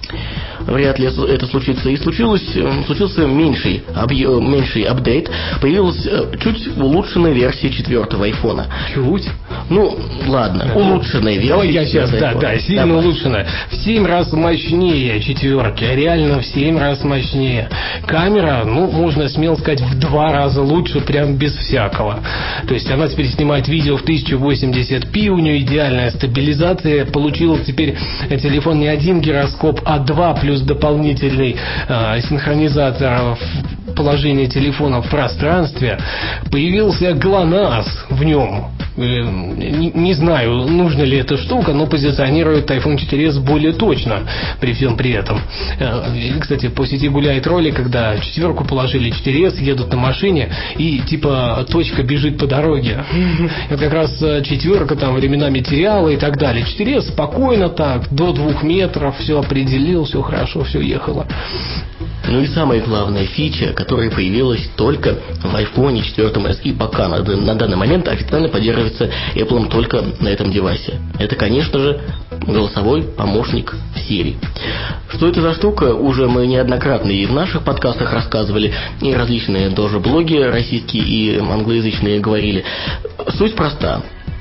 Вряд ли это случится. И случилось, случился меньший, объем, меньший апдейт. Появилась чуть улучшенная версия четвертого айфона. Чуть? Ну, ладно, да. улучшенная версия. Давай я сейчас, да, да, сильно Давай. улучшенная. В семь раз мощнее четверки. Реально в семь раз мощнее. Камера, ну, можно смело сказать, в два раза лучше, прям без всякого. То есть она теперь снимает видео в тысяча восемьдесят пи, у нее идеальная стабилизация. Получил теперь телефон не один гироскоп, а два плюс дополнительный э, синхронизатор положения телефона в пространстве. Появился ГЛОНАСС в нем. Э, не, не знаю, нужна ли эта штука, но позиционирует iPhone четыре эс более точно при всем при этом. Э, кстати, по сети гуляет ролик, когда четверку положили, четыре эс едут на машине и типа точка бежит по дороге. Это как раз четверка там временами теряла и так далее. четыре эс спокойно так, до двух метров, все определил, все хорошо, все ехало. Ну и самая главная фича, которая появилась только в iPhone четыре эс и пока на, на данный момент официально поддерживается Apple только на этом девайсе. Это, конечно же, голосовой помощник Siri. Что это за штука, уже мы неоднократно и в наших подкастах рассказывали, и различные тоже блоги российские и англоязычные говорили. Суть проста.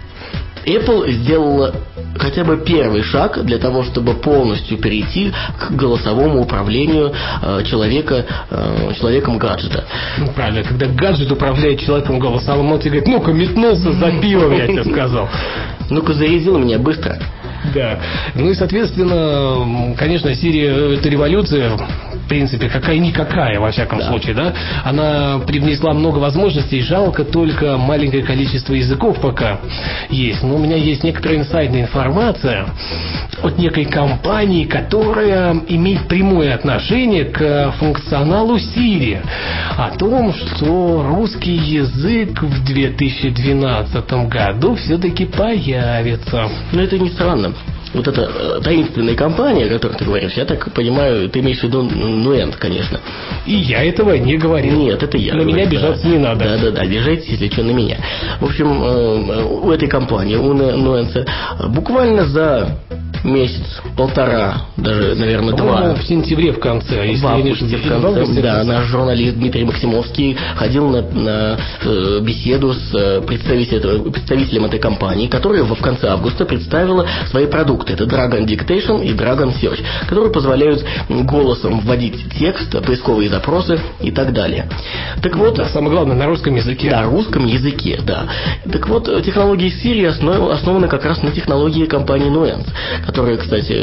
Apple сделала хотя бы первый шаг для того, чтобы полностью перейти к голосовому управлению э, человека, э, человеком гаджета. Ну, правильно, когда гаджет управляет человеком голосовым, он тебе говорит, ну-ка, метнулся за пивом, я тебе сказал. Ну-ка, зарядил меня быстро. Да. Ну и, соответственно, конечно, Siri — это революция, в принципе, какая-никакая, во всяком да. случае, да. Она привнесла много возможностей, жалко только маленькое количество языков пока есть. Но у меня есть некоторая инсайдная информация от некой компании, которая имеет прямое отношение к функционалу Siri, о том, что русский язык в две тысячи двенадцатом году все-таки появится. Но это не странно. Вот эта э, таинственная компания, о которой ты говоришь, я так понимаю, ты имеешь в виду Nuance, конечно. И я этого не говорил. Нет, это я. На говорю, меня обижаться да. не надо. Да-да-да, обижайтесь, если что, на меня. В общем, э, у этой компании, у Nuance, буквально за месяц, полтора, даже, наверное, два. В сентябре в конце. Если в августе, в конце, в августе, да, наш журналист Дмитрий Максимовский ходил на, на э, беседу с представителем, представителем этой компании, которая в конце августа представила свои продукты. Это Dragon Dictation и Dragon Search, которые позволяют голосом вводить текст, поисковые запросы и так далее. Так вот, да, самое главное, на русском языке. Да, на русском языке, да. Так вот, технология Siri основана как раз на технологии компании Nuance, которая, кстати,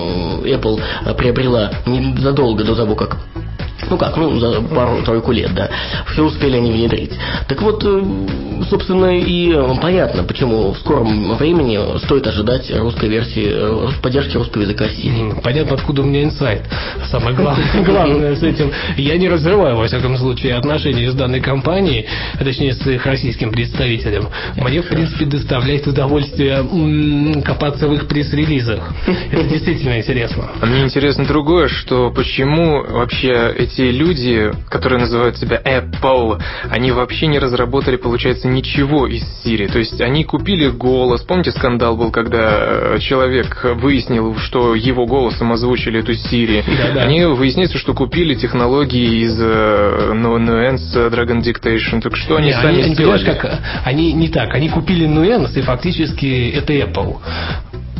Apple приобрела незадолго до того, как Ну как, ну за пару-тройку лет, да. Все успели они внедрить. Так вот, собственно, и понятно, почему в скором времени стоит ожидать русской версии, поддержки русского языка Siri. Понятно, откуда у меня инсайт. Самое главное, главное с этим. Я не разрываю, во всяком случае, отношения с данной компанией, а точнее с их российским представителем. Мне, в принципе, доставляет удовольствие м-м, копаться в их пресс-релизах. Это действительно интересно. А мне интересно другое, что почему вообще эти люди, которые называют себя Apple, они вообще не разработали, получается, ничего из Siri. То есть они купили голос. Помните, скандал был, когда человек выяснил, что его голосом озвучили эту Siri. Да-да. Они выясняется, что купили технологии из ну, Nuance, Dragon Dictation. Так что они не, сами они, сделали? Как, они не так. Они купили Nuance, и фактически это Apple.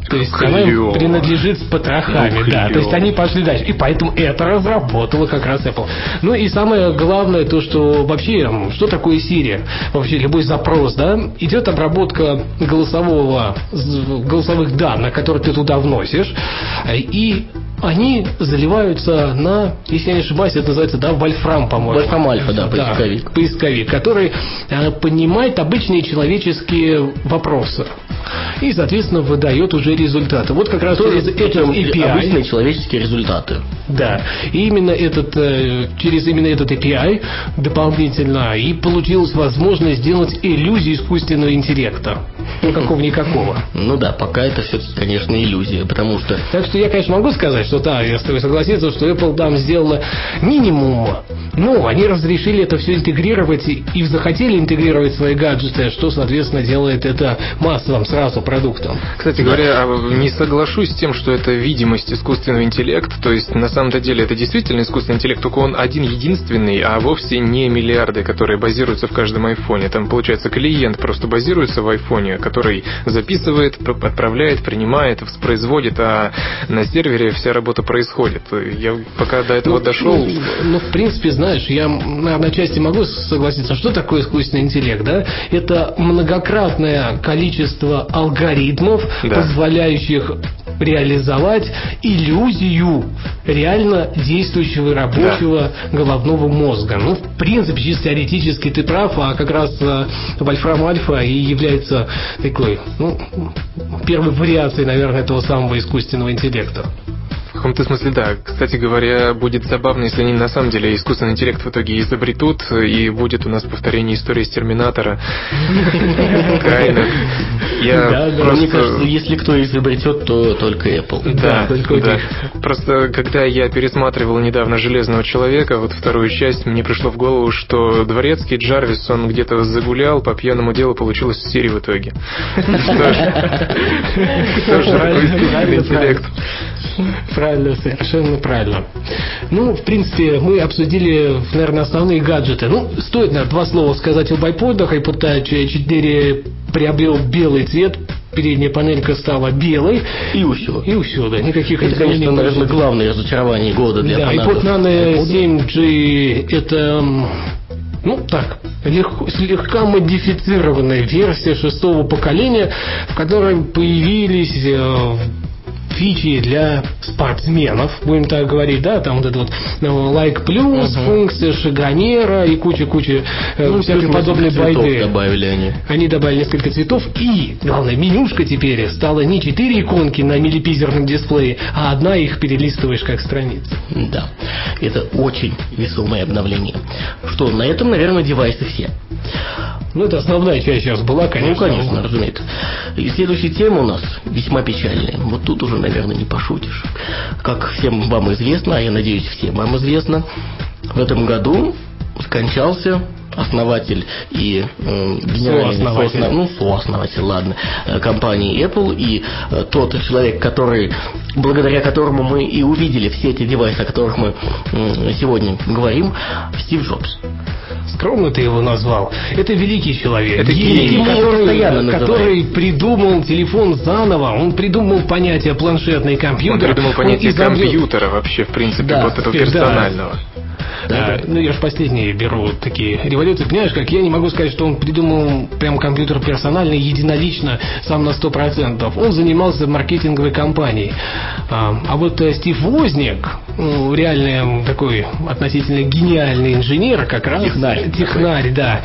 То есть Клёво. она принадлежит с потрохами, Ну, да. То есть они пошли дальше. И поэтому это разработала как раз Apple. Ну и самое главное то, что вообще, что такое Siri? Вообще любой запрос, да, идет обработка голосового, голосовых данных, которые ты туда вносишь, и они заливаются на, если я не ошибаюсь, это называется, да, Вольфрам, по-моему. Вольфрам Альфа, да, поисковик. Да, поисковик, который э, понимает обычные человеческие вопросы. И, соответственно, выдает уже результаты. Вот как раз через этот эй пи ай. Обычные человеческие результаты. Да. И именно этот, э, через именно этот эй пи ай дополнительно и получилась возможность сделать иллюзию искусственного интеллекта. Ну, какого-никакого. Ну да, пока это все-таки, конечно, иллюзия, потому что... Так что я, конечно, могу сказать, что да, я с тобой согласиться, что Apple там сделала минимум, но они разрешили это все интегрировать и захотели интегрировать свои гаджеты, что, соответственно, делает это массовым сразу продуктом. Кстати говоря, не соглашусь с тем, что это видимость искусственного интеллекта, то есть на самом-то деле это действительно искусственный интеллект, только он один-единственный, а вовсе не миллиарды, которые базируются в каждом айфоне. Там, получается, клиент просто базируется в айфоне, который записывает, отправляет, принимает, воспроизводит, а на сервере вся работа происходит. Я пока до этого ну, дошел... Ну, ну, в принципе, знаешь, я на, на части могу согласиться, что такое искусственный интеллект, да? Это многократное количество алгоритмов, да, позволяющих реализовать иллюзию реально действующего и рабочего, да, головного мозга. Ну, в принципе, чисто теоретически ты прав, а как раз Вольфрам Альфа и является такой, ну, первой вариацией, наверное, этого самого искусственного интеллекта. В каком-то смысле, да. Кстати говоря, будет забавно, если они на самом деле искусственный интеллект в итоге изобретут, и будет у нас повторение истории с Терминатора. Кайна. Я просто... Мне кажется, если кто изобретет, то только Apple. Да, да. Просто когда я пересматривал недавно «Железного человека», вот вторую часть, мне пришло в голову, что дворецкий Джарвис, он где-то загулял, по пьяному делу получилось в Siri в итоге. Что ж, такой искусственный интеллект. Правильно, совершенно правильно. Ну, в принципе, мы обсудили, наверное, основные гаджеты. Ну, стоит, наверное, два слова сказать об айподах. iPod Touch четыре приобрел белый цвет. Передняя панелька стала белой. И все. И все, да. Никаких это, конечно, наверное, главное разочарование года для да, фанатов. iPod Nano семь джи это... Ну, так, легко, слегка модифицированная версия шестого поколения, в которой появились э, фичи для спортсменов, будем так говорить, да, там вот это вот ну, Like Plus, uh-huh. функция шагомера и куча-куча э, ну, всякой подобной байды. Добавили они. Они добавили несколько цветов, и, главное, менюшка теперь стала не четыре иконки на миллипизерном дисплее, а одна, их перелистываешь как страницу. Да, это очень весомое обновление. Что, на этом, наверное, девайсы все. Ну, это основная часть сейчас была, конечно. Ну, конечно, разумеется. И следующая тема у нас весьма печальная. Вот тут уже, наверное, не пошутишь. Как всем вам известно, а я надеюсь, всем вам известно, в этом году скончался основатель и э, генеральный сооснователь. Соосна... ну, сооснователь, ладно, компании Apple, и э, тот человек, который, благодаря которому мы и увидели все эти девайсы, о которых мы э, сегодня говорим, Стив Джобс. Скромно ты его назвал. Это великий человек. Это гений, который, который называет. придумал телефон заново. Он придумал понятие планшетный компьютер. Он придумал понятие он изобрел... компьютера вообще, в принципе, да, вот этого персонального. Да, а, да. Ну, я же последние беру такие революции. Понимаешь, как я не могу сказать, что он придумал прям компьютер персональный, единолично, сам на сто процентов. Он занимался маркетинговой кампанией. А, а вот Стив Возняк, ну, реальный такой относительно гениальный инженер, как раз. Технарь. Технарь, да.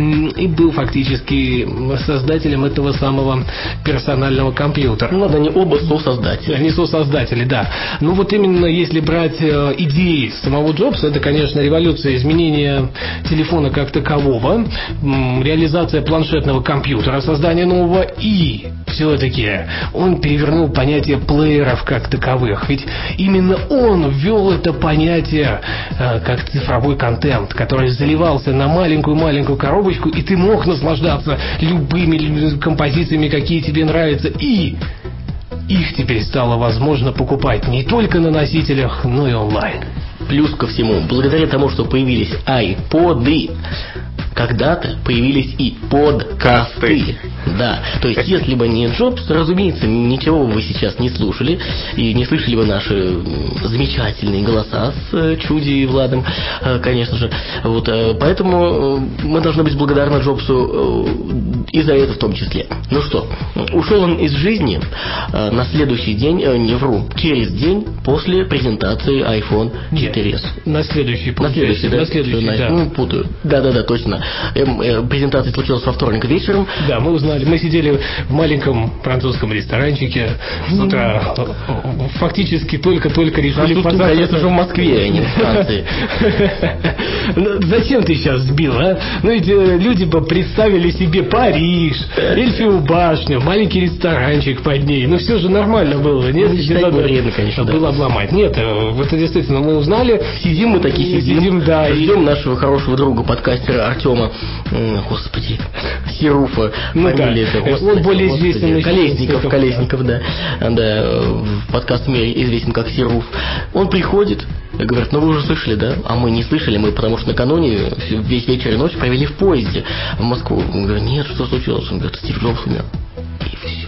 И был фактически создателем этого самого персонального компьютера. Ну, ладно, они оба сосоздатели. Они сосоздатели, да. Ну, вот именно если брать идеи самого Джобса, это, конечно, революция, изменения телефона как такового, реализация планшетного компьютера, создание нового, и все-таки он перевернул понятие плееров как таковых. Ведь именно он ввел это понятие э, как цифровой контент, который заливался на маленькую-маленькую коробочку, и ты мог наслаждаться любыми композициями, какие тебе нравятся, и их теперь стало возможно покупать не только на носителях, но и онлайн. Плюс ко всему, благодаря тому, что появились айподы, когда-то появились и подкасты. Да, то есть, если бы не Джобс, разумеется, ничего бы вы сейчас не слушали, и не слышали бы наши замечательные голоса с Чуди и Владом, конечно же. Вот, поэтому мы должны быть благодарны Джобсу и за это в том числе. Ну что, ушел он из жизни на следующий день, не вру, через день после презентации айфон четыре эс. На следующий, на следующий, да? На следующий, на, да. Ну, путаю. Да-да-да, точно. Презентация случилась во вторник вечером. Да, мы узнали. Мы сидели в маленьком французском ресторанчике с утра. Фактически только-только решили позавтракать. Конечно же в Москве, а не в Франции. Зачем ты сейчас сбил, а? Ну ведь люди бы представили себе Париж, Эльфиву башню, маленький ресторанчик под ней. Ну все же нормально было. Нет, ну, вредно, конечно, было обломать. Нет, это действительно мы узнали. Сидим мы такие, сидим, сидим да, ждем и... нашего хорошего друга, подкастера Артема, господи, Сируфа. Ну да, это, господи, он более господи, известен. Колесников, Колесников, да. Да, в подкаст мире известен как Сируф. Он приходит и говорит, ну вы уже слышали, да? А мы не слышали, мы потому что накануне весь вечер и ночь провели в поезде в Москву. Он говорит, нет, что случилось? Он говорит, Стив Джобс умер. И все.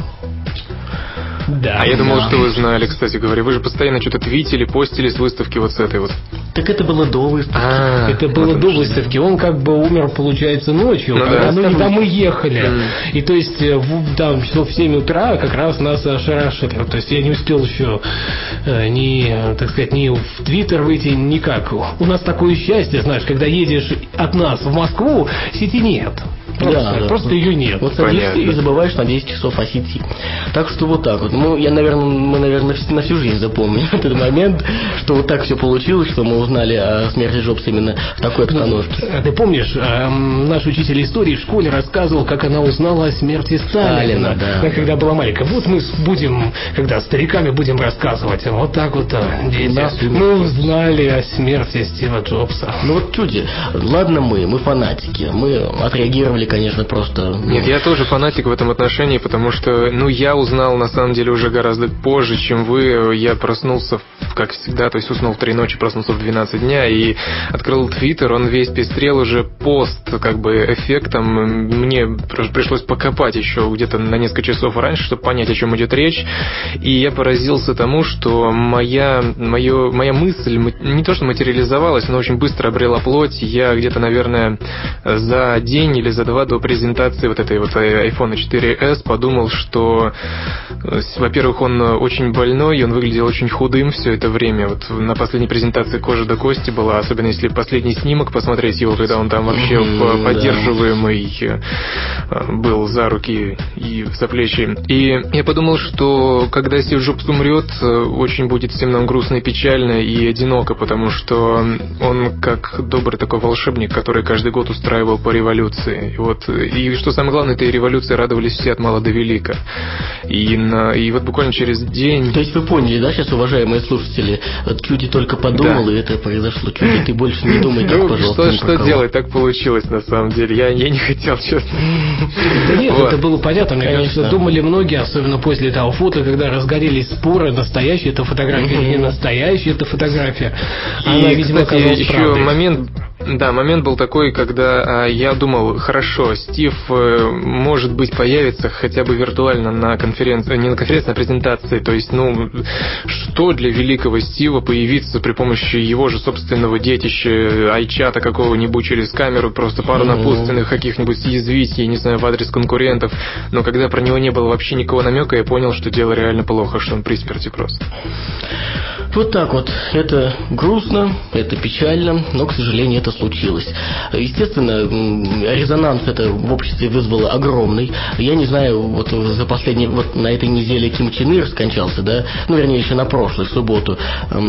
Да, а я думал, да. что вы знали, кстати говоря. Вы же постоянно что-то твитили, постили с выставки вот с этой вот. Так это было до выставки. А, это было до выставки. Он как бы умер, получается, ночью, ну, когда, да. когда мы ехали. Mm. И то есть там часов в семь утра как раз нас ошарашили. То есть я не успел еще э, ни, так сказать, ни в Твиттер выйти, никак. У нас такое счастье, знаешь, когда едешь от нас в Москву, сети нет. Просто, да, просто да. ее нет. Вот садишься и забываешь на десять часов о сети. Так что вот так вот. Ну, я, наверное, мы, наверное, на всю жизнь запомним этот момент, что вот так все получилось, что мы узнали о смерти Джобса именно в такой обстановке. Ну, ты помнишь, наш учитель истории в школе рассказывал, как она узнала о смерти Сталина, Сталина да. когда была маленькая. Вот мы будем, когда стариками будем рассказывать, вот так вот, дети, мы узнали о смерти Стива Джобса. Ну вот чуди, ладно мы, мы фанатики, мы отреагировали, конечно, просто... Нет, я тоже фанатик в этом отношении, потому что, ну, я узнал, на самом деле, уже гораздо позже, чем вы. Я проснулся, как всегда, то есть уснул в три ночи, проснулся в двенадцать дня и открыл Твиттер, он весь пестрел уже пост, как бы, эффектом. Мне пришлось покопать еще где-то на несколько часов раньше, чтобы понять, о чем идет речь. И я поразился тому, что моя, моё, моя мысль не то что материализовалась, но очень быстро обрела плоть. Я где-то, наверное, за день или за два до презентации вот этой вот айфон четыре эс подумал, что, во-первых, он очень больной, и он выглядел очень худым все это время. Вот на последней презентации кожа до кости была, особенно если последний снимок посмотреть его, когда он там вообще mm-hmm, поддерживаемый да. был за руки и за плечи. И я подумал, что когда Стив Джобс умрет, очень будет всем нам грустно и печально и одиноко, потому что он как добрый такой волшебник, который каждый год устраивал по революции. И вот, и что самое главное, этой революции радовались все от мала до велика. И, на, и вот буквально через день... То есть вы поняли, да, сейчас, уважаемые слушатели, Чуди только подумал, да. и это произошло. Чуди, ты больше не думай, так, ну, пожалуйста. Что, что делать, так получилось на самом деле. Я, я не хотел, честно. Да нет, вот. Это было понятно. Мне Конечно. кажется, думали многие, особенно после того фото, когда разгорелись споры, настоящая это фотография или не настоящая это фотография. Она, и, видимо, кстати, еще правдой. момент... Да, момент был такой, когда а, я думал, хорошо, Стив, э, может быть, появится хотя бы виртуально на конференции, не на конференции, а на презентации. То есть, ну, что для великого Стива появиться при помощи его же собственного детища, айчата какого-нибудь через камеру, просто пару mm-hmm. напутственных каких-нибудь съязвить, я не знаю, в адрес конкурентов. Но когда про него не было вообще никакого намека, я понял, что дело реально плохо, что он при смерти просто. Вот так вот. Это грустно, это печально, но, к сожалению, это случилось. Естественно, резонанс это в обществе вызвало огромный. Я не знаю, вот за последние, вот на этой неделе Ким Чен Ир скончался, да, ну, вернее, еще на прошлой, в субботу,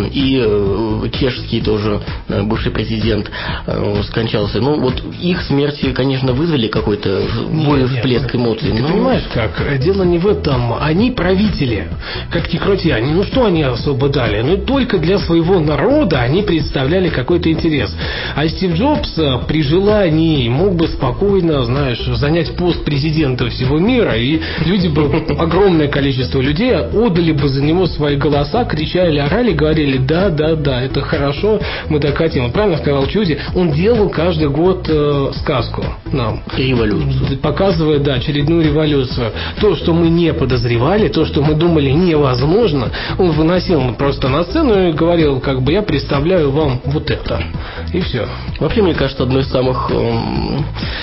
и чешский тоже бывший президент скончался. Ну, вот их смерти, конечно, вызвали какой-то более всплеск эмоций. Ты но... понимаешь, как? Дело не в этом. Они правители, как ни крути, они, ну, что они особо дали? Ну, только для своего народа они представляли какой-то интерес. А Стив Джобс при желании мог бы спокойно, знаешь, занять пост президента всего мира, и люди бы, огромное количество людей отдали бы за него свои голоса, кричали, орали, говорили: да, да, да, это хорошо, мы так хотим. Он правильно сказал Чуди, он делал каждый год э, сказку нам. Революцию. Показывая, да, очередную революцию. То, что мы не подозревали, то, что мы думали невозможно, он выносил просто на сцену и говорил, как бы, я представляю вам вот это. И все. Вообще, мне кажется, одно из самых эм,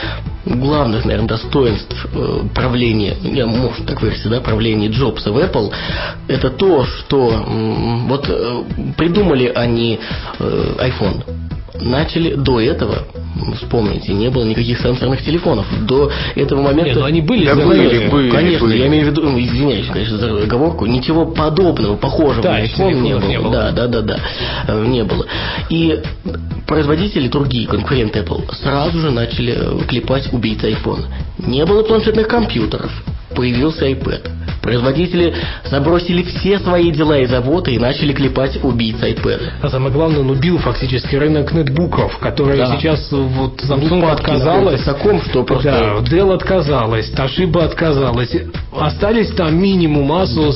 главных, наверное, достоинств э, правления, я, может так выразиться, да, правления Джобса в Apple, это то, что э, вот э, придумали они э, iPhone. Начали до этого, вспомните, не было никаких сенсорных телефонов. До этого момента... Нет, ну они были, да, были, были, конечно, были. Я имею в виду, ну, извиняюсь, конечно, за оговорку, ничего подобного, похожего да, на iPhone не было. не было. Да, да, да, да, не было. И производители, другие конкуренты Apple, сразу же начали клепать убийц iPhone. Не было планшетных компьютеров, появился iPad. Производители забросили все свои дела и заботы и начали клепать убийц iPad. А самое главное, он убил фактически рынок нетбуков, который да. сейчас вот Samsung отказалась. Таком, что просто... Да, Dell отказалась, Toshiba отказалась. Остались там минимум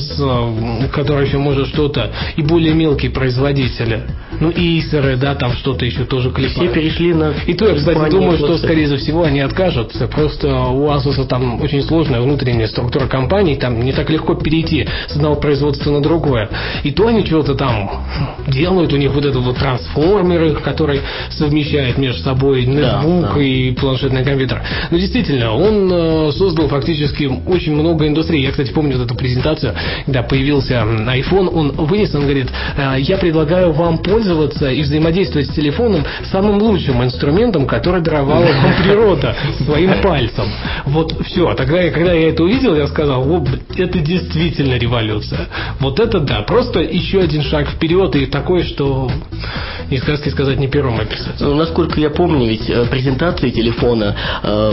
Asus, который еще может что-то, и более мелкие производители. Ну, и Acer, да, там что-то еще тоже клепают. Все перешли на... И то я, кстати, думаю, что, просто... скорее всего, они откажутся. Просто у Asus там очень сложная внутренняя структура компании, там не так легко перейти с одного производства на другое. И то они что-то там делают, у них вот это вот трансформеры, которые совмещают между собой ноутбук да, да. и планшетный компьютер. Но действительно, он создал фактически очень много индустрий. Я, кстати, помню эту презентацию, когда появился iPhone, он вынес, он говорит: я предлагаю вам пользоваться и взаимодействовать с телефоном самым лучшим инструментом, который даровала вам природа, своим пальцем. Вот все. Тогда, когда я это увидел, я сказал: о, это действительно революция. Вот это да. Просто еще один шаг вперед, и такой, что не сказки сказать, не пером описать. Ну, насколько я помню, ведь презентация телефона э,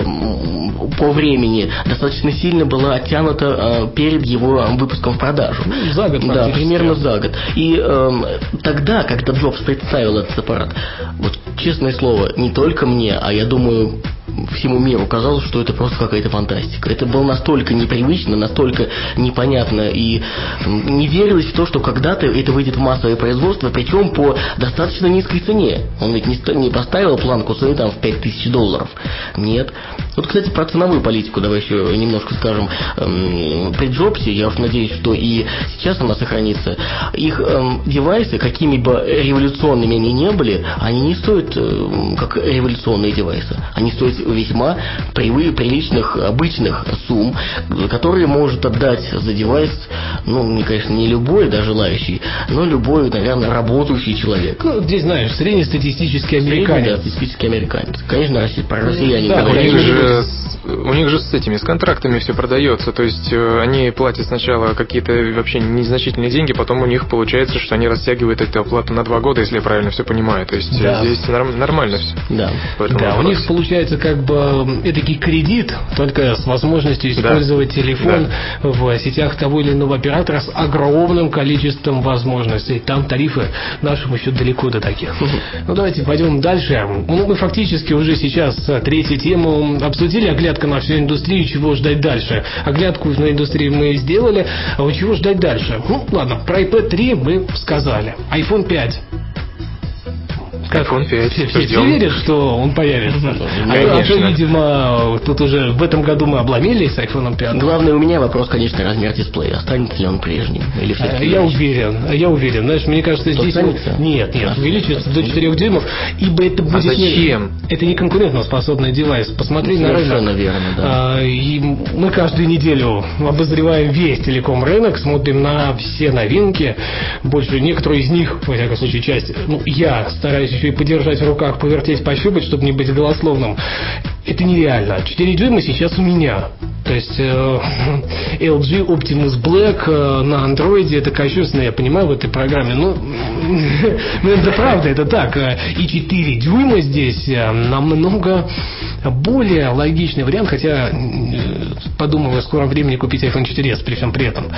по времени достаточно сильно была оттянута э, перед его выпуском в продажу. Ну, за год. Да, примерно за год. И э, тогда, когда Джобс представил этот аппарат, вот честное слово, не только мне, а я думаю, всему миру казалось, что это просто какая-то фантастика. Это было настолько непривычно, настолько непонятно, и не верилось в то, что когда-то это выйдет в массовое производство, причем по достаточно низкой цене. Он ведь не, не поставил планку цены там в пять тысяч долларов. Нет. Вот, кстати, про ценовую политику давай еще немножко скажем. Эм, при Джобсе, я уж надеюсь, что и сейчас она сохранится, их эм, девайсы, какими бы революционными они не были, они не стоят э, как революционные девайсы. Они стоят весьма приличных, обычных сумм, которые может отдать за девайс, ну, конечно, не любой, даже желающий, но любой, наверное, работающий человек. Ну, здесь, знаешь, среднестатистический американец. Среднестатистический американец. Конечно, про россияне. Да, у них же у них же с этими, с контрактами все продается, то есть они платят сначала какие-то вообще незначительные деньги, потом у них получается, что они растягивают эту оплату на два года, если я правильно все понимаю, то есть да. здесь нормально все. Да, да у них получается как бы этакий кредит, только с возможностью использовать да. телефон да. в сетях того или иного оператора с огромным количеством возможностей. Там тарифы нашим еще далеко до таких. Ну давайте пойдем дальше. Ну, мы фактически уже сейчас третью тему обсудили, оглядка на всю индустрию, чего ждать дальше. Оглядку на индустрию мы сделали, а вот чего ждать дальше? Ну ладно, про iPad три мы сказали. айфон пять. айфон пять. Все, все, все верят, что он появится. А, а то, видимо, тут уже в этом году мы обломились с айфон пять. Главный у меня вопрос, конечно, размер дисплея. Останется ли он прежним? Или а, я уверен, я уверен. Знаешь, мне кажется, здесь... Нет, нет, а увеличится до четырёх дюймов, ибо это будет... А зачем? Не... Это не конкурентоспособный девайс. Посмотри на рынок. Совершенно верно, да. А, и мы каждую неделю обозреваем весь телеком-рынок, смотрим на все новинки. Больше некоторые из них, во всяком случае, часть, ну, я стараюсь еще и подержать в руках, повертеть, пощупать, чтобы не быть голословным. Это нереально. четыре дюйма сейчас у меня. То есть э, эл джи Optimus Black э, на андроиде, это кощунственно, я понимаю, в этой программе. Но ну, это правда, это так. И четыре дюйма здесь намного более логичный вариант, хотя подумал в скором времени купить айфон четыре эс при всем при этом.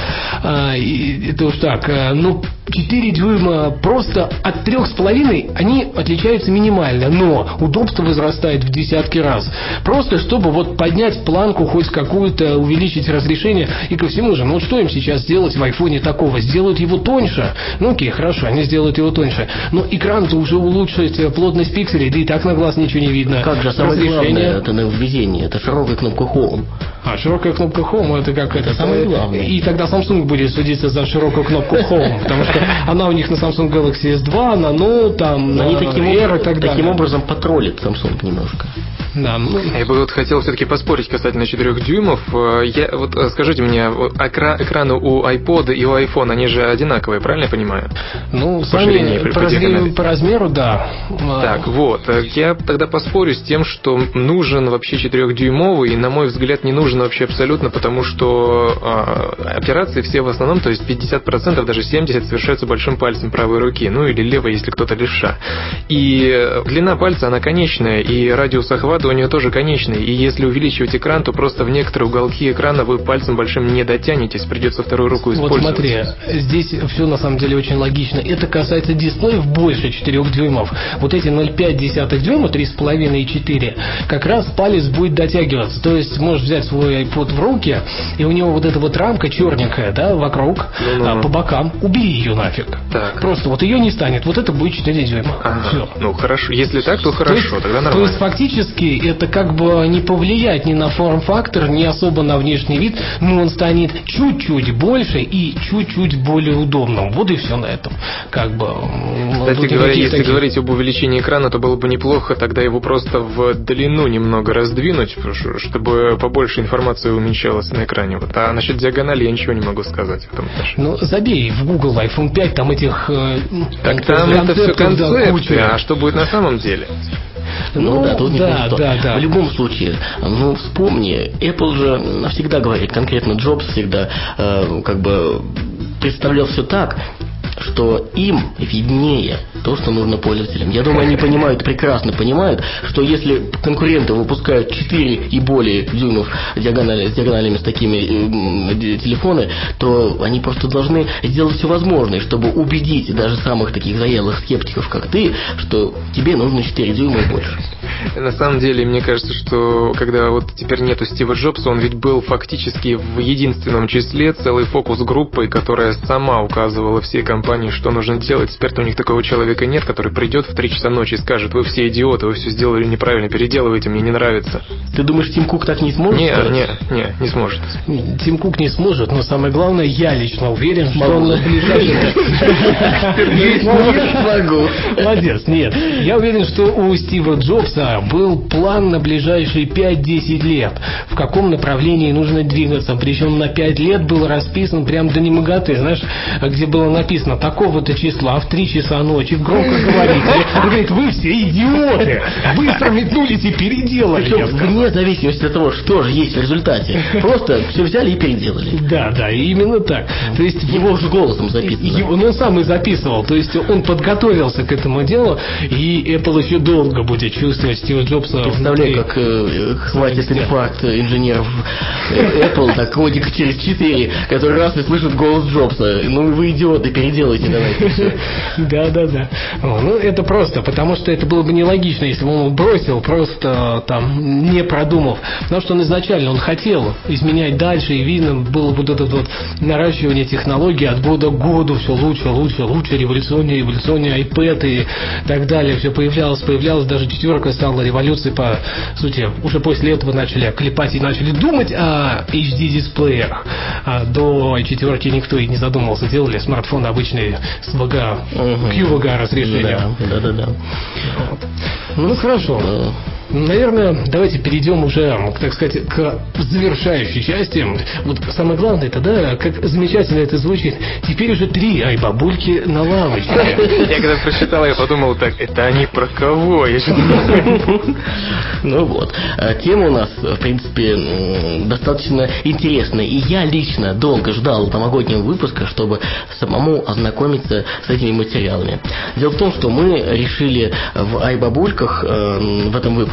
Это уж так. Но четыре дюйма просто от трех с половиной они отличаются минимально, но удобство возрастает в десятки раз. Просто чтобы вот поднять планку хоть какую-то, увеличить разрешение. И ко всему же, ну что им сейчас сделать в айфоне такого? Сделают его тоньше. Ну окей, хорошо, они сделают его тоньше. Но экран-то уже улучшит плотность пикселей, да и так на глаз ничего не видно. Как же самое главное, это нововведение, это широкая кнопка Home. А, широкая кнопка Home, это как это? Это самое главное. И тогда Samsung будет судиться за широкую кнопку Home, потому что она у них на Samsung Galaxy эс два, на Note, там, на Они таким, Air и так далее. Таким образом потроллит Samsung немножко. Да, ну... Я бы вот хотел все-таки поспорить касательно четырёх дюймов. Я, вот скажите мне, экраны у iPod и у iPhone, они же одинаковые, правильно я понимаю? Ну, по сами, ширине и по, по, размеру, по размеру, да. Так, вот. Я тогда поспорю с тем, что нужен вообще четырёхдюймовый, и, на мой взгляд, не нужен вообще абсолютно, потому что э, операции все в основном, то есть пятьдесят процентов, даже семьдесят процентов совершаются большим пальцем правой руки, ну или левой, если кто-то левша. И длина пальца, она конечная, и радиус охвата у нее тоже конечный. И если увеличивать экран, то просто в некоторые уголки экрана вы пальцем большим не дотянетесь, придется вторую руку использовать. Вот смотри, здесь все на самом деле очень логично. Это касается дисплеев больше четырёх дюймов. Вот эти ноль целых пять десятых дюйма, три с половиной и четыре, как раз палец будет дотягиваться. То есть можешь взять свой iPod в руки, и у него вот эта вот рамка черненькая, да, вокруг, а, по бокам, убери ее нафиг. Так. Просто вот ее не станет. Вот это будет четыре дюйма. Ага. Все. Ну хорошо, если так, то хорошо, то есть, тогда нормально. То есть фактически это как бы не повлияет ни на форм-фактор, ни особо на внешний вид, но он станет чуть-чуть больше и чуть-чуть более удобным. Вот и все на этом. Как бы. Кстати говоря, если таких... говорить об увеличении экрана, то было бы неплохо тогда его просто в длину немного раздвинуть, чтобы побольше информации умещалось на экране. Вот. А насчет диагонали я ничего не могу сказать в этом отношении. Ну, забей в Google, в айфон пять, там этих... Так там это все концепты, да, а что будет на самом деле? Ну, ну да, тут да, не да, да. В любом случае, ну вспомни, Apple же всегда говорит, конкретно Джобс всегда э, как бы представлял все так, что им виднее то, что нужно пользователям. Я думаю, они понимают, прекрасно понимают, что если конкуренты выпускают четыре и более дюймов диагонали, с диагоналями с такими э, телефоны, то они просто должны сделать все возможное, чтобы убедить даже самых таких заелых скептиков, как ты, что тебе нужно четыре дюйма и больше. На самом деле, мне кажется, что когда вот теперь нету Стива Джобса, он ведь был фактически в единственном числе целой фокус-группой, которая сама указывала всей компании, что нужно делать. Теперь-то у них такого человека нет, который придет в три часа ночи и скажет: вы все идиоты, вы все сделали неправильно, переделывайте, мне не нравится. Ты думаешь, Тим Кук так не сможет? Не, сказать? не, не, не сможет. Тим Кук не сможет, но самое главное, я лично уверен, что он на ближайшее... Могу. Молодец, нет. Я уверен, что у Стива Джобса был план на ближайшие пять-десять лет, в каком направлении нужно двигаться. Причем на пять лет был расписан прям до немоготы, знаешь, где было написано такого-то числа в три часа ночи в громкоговорителе. Он говорит: вы все идиоты, быстро метнулись и переделали. Причем вне зависимости от того, что же есть в результате. Просто все взяли и переделали. Да, да, именно так. То есть его же голосом записано. Его, он сам и записывал. То есть он подготовился к этому делу, и Apple еще долго будет чувствовать Стива Джобса. Представляю, как э, хватит инфаркт инженеров Apple, так годик через четыре, который раз и слышит голос Джобса. Ну вы идиоты, переделайте давайте. Да, да, да. Ну это просто, потому что это было бы нелогично, если бы он бросил, просто там не продумав. Потому что он изначально он хотел изменять дальше, и видно было вот это вот наращивание технологий от года к году, все лучше, лучше, лучше, революционнее, революционнее, iPad и так далее. Все появлялось, появлялось, даже четверка стала революцией, по сути. Уже после этого начали клепать и начали думать о эйч ди-дисплеях. А до четверки никто и не задумывался. Делали смартфоны обычные с ви джи эй, угу. кью ви джи эй разрешением. Да, да, да. да. Вот. Ну, хорошо. Да. Наверное, давайте перейдем уже, так сказать, к завершающей части. Вот самое главное, это, да, как замечательно это звучит. Теперь уже три ай-бабульки на лавочке. Я когда прочитал, я подумал так: это они про кого? Ну вот. Тема у нас, в принципе, достаточно интересная. И я лично долго ждал новогоднего выпуска, чтобы самому ознакомиться с этими материалами. Дело в том, что мы решили в ай-бабульках в этом выпуске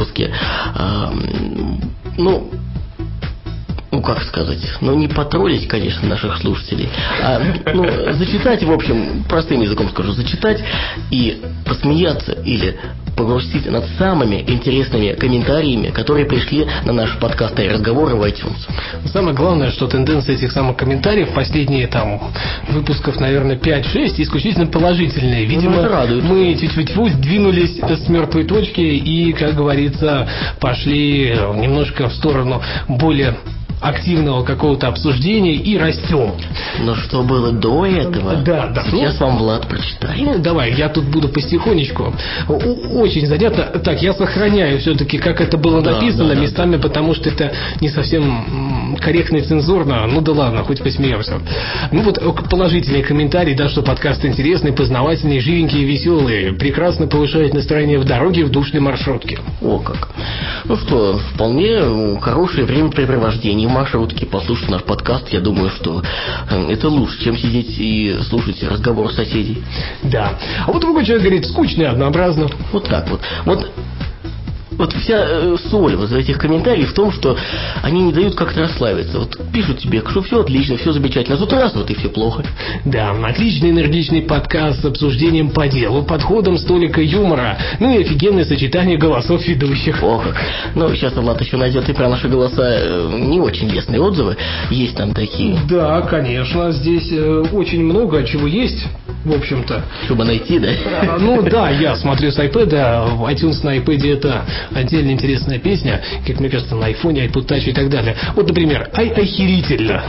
выпуске. А, ну... Ну, как сказать, ну, не потроллить, конечно, наших слушателей, а, ну, зачитать, в общем, простым языком скажу, зачитать и посмеяться или погрустить над самыми интересными комментариями, которые пришли на наши подкасты и разговоры в iTunes. Самое главное, что тенденция этих самых комментариев последние там выпусков, наверное, пять-шесть исключительно положительные. Видимо, ну, мы тьфу-тьфу-тьфу сдвинулись с мертвой точки и, как говорится, пошли немножко в сторону более активного какого-то обсуждения и растем. Но что было до этого, да, да. сейчас ну, вам Влад прочитает. Ну, давай, я тут буду потихонечку. Очень занятно. Так, я сохраняю все-таки, как это было да, написано да, местами, да, да. потому что это не совсем корректно и цензурно. Ну да ладно, хоть посмеемся. Ну вот положительные комментарии, да, что подкаст интересный, познавательный, живенький и веселый. Прекрасно повышает настроение в дороге, в душной маршрутке. О как. Ну что, вполне хорошее времяпрепровождение. В маршрутке послушать наш подкаст, я думаю, что это лучше, чем сидеть и слушать разговор соседей. Да. А вот другой человек говорит, скучно и однообразно. Вот так вот. Вот Вот вся э, соль вот этих комментариев в том, что они не дают как-то расслабиться. Вот пишут тебе, что все отлично, все замечательно, а тут раз вот и все плохо. Да, отличный энергичный подкаст с обсуждением по делу, подходом столика юмора, ну и офигенное сочетание голосов ведущих. О как. Ну, сейчас Влад еще найдет и про наши голоса э, не очень лестные отзывы. Есть там такие. Да, конечно, здесь э, очень много чего есть, в общем-то. Чтобы найти, да? А, ну да, я смотрю с iPad, в iTunes на iPad это отдельно интересная песня, как мне кажется, на айфоне, iPod Touch и так далее. Вот, например, ай охерительно.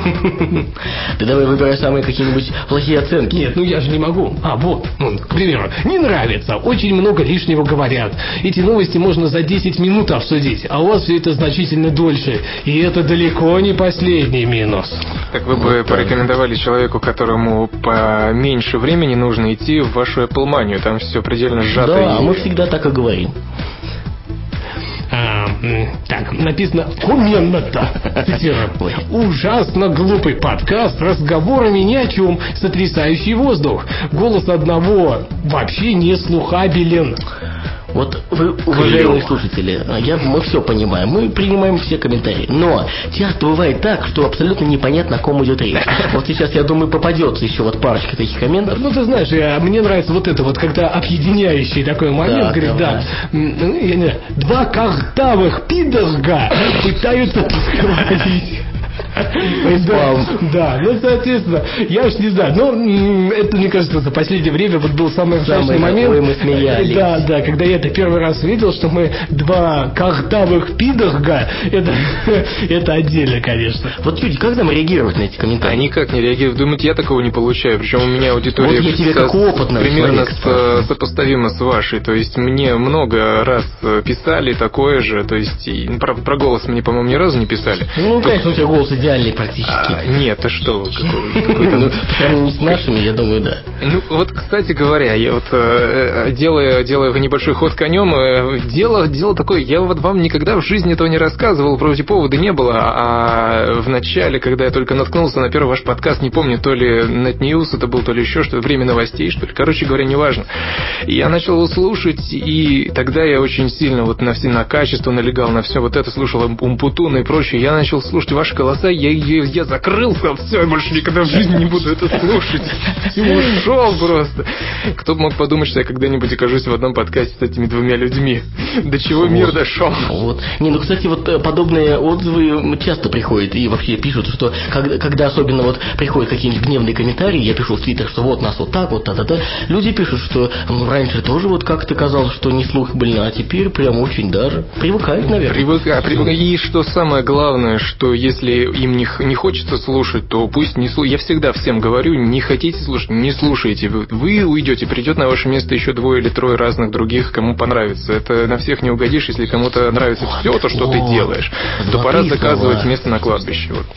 Ты давай выбирай самые какие-нибудь плохие оценки. Нет, ну я же не могу. А, вот, ну, к примеру, не нравится, очень много лишнего говорят. Эти новости можно за десять минут обсудить, а у вас все это значительно дольше. И это далеко не последний минус. Так вы бы вот порекомендовали человеку, которому поменьше времени нужно идти в вашу Apple Mania, там все предельно сжато. Да, и... мы всегда так и говорим. А, так, написано комментно-то. Цитирую. Ужасно глупый подкаст, разговорами ни о чем, сотрясающий воздух. Голос одного вообще не слухабелен. Вот вы, уважаемые слушатели, я, мы все понимаем, мы принимаем все комментарии, но часто бывает так, что абсолютно непонятно, о ком идет речь. Вот сейчас, я думаю, попадется еще вот парочка таких комментов. Ну, ты знаешь, я, мне нравится вот это вот, когда объединяющий такой момент, да, говорит, да, да я не знаю, два картавых пидорга пытаются поговорить. Да, да, ну, соответственно, я уж не знаю, но это, мне кажется, за последнее время вот был самый страшный момент. Мы смеялись. Да, да, когда я это первый раз увидел, что мы два картавых пидорга, это, это отдельно, конечно. Вот люди, как нам реагировать на эти комментарии? А никак не реагируют. Думаете, я такого не получаю? Причем у меня аудитория вот я тебе как опытного примерно с, сопоставима с вашей. То есть мне много раз писали такое же. То есть про, про голос мне, по-моему, ни разу не писали. Ну, конечно, у тебя голос идеальный практически. А, нет, а что? Какой-то... По сравнению с нашими, я думаю, да. Ну, вот, кстати говоря, я вот делая, делая небольшой ход конем, дело, дело такое, я вот вам никогда в жизни этого не рассказывал, вроде повода не было, а в начале, когда я только наткнулся на первый ваш подкаст, не помню, то ли Net News это был, то ли еще что-то, время новостей, что ли, короче говоря, неважно. И я начал его слушать, и тогда я очень сильно вот на, все, на качество налегал, на все вот это, слушал Умпутуна и прочее, я начал слушать ваши голоса, я, я, я закрылся, все, я больше никогда в жизни не буду это слушать. Ушел просто. Кто бы мог подумать, что я когда-нибудь окажусь в одном подкасте с этими двумя людьми. До чего вот, мир дошел. Вот. Не, ну, кстати, вот подобные отзывы часто приходят и вообще пишут, что когда, когда особенно вот приходят какие-нибудь гневные комментарии, я пишу в Твиттер, что вот нас вот так, вот та-та-та, люди пишут, что ну, раньше тоже вот как-то казалось, что не слух, блин, а теперь прям очень даже привыкают, наверное. Привыкают, привыкают. И что самое главное, что если им не, не хочется слушать, то пусть не слушают. Я всегда всем говорю, не хотите слушать, не слушайте. Вы, вы уйдете, придет на ваше место еще двое или трое разных других, кому понравится. Это на всех не угодишь. Если кому-то нравится вот, все то, что вот, ты делаешь, то пора заказывать слова. Место на кладбище. Вот.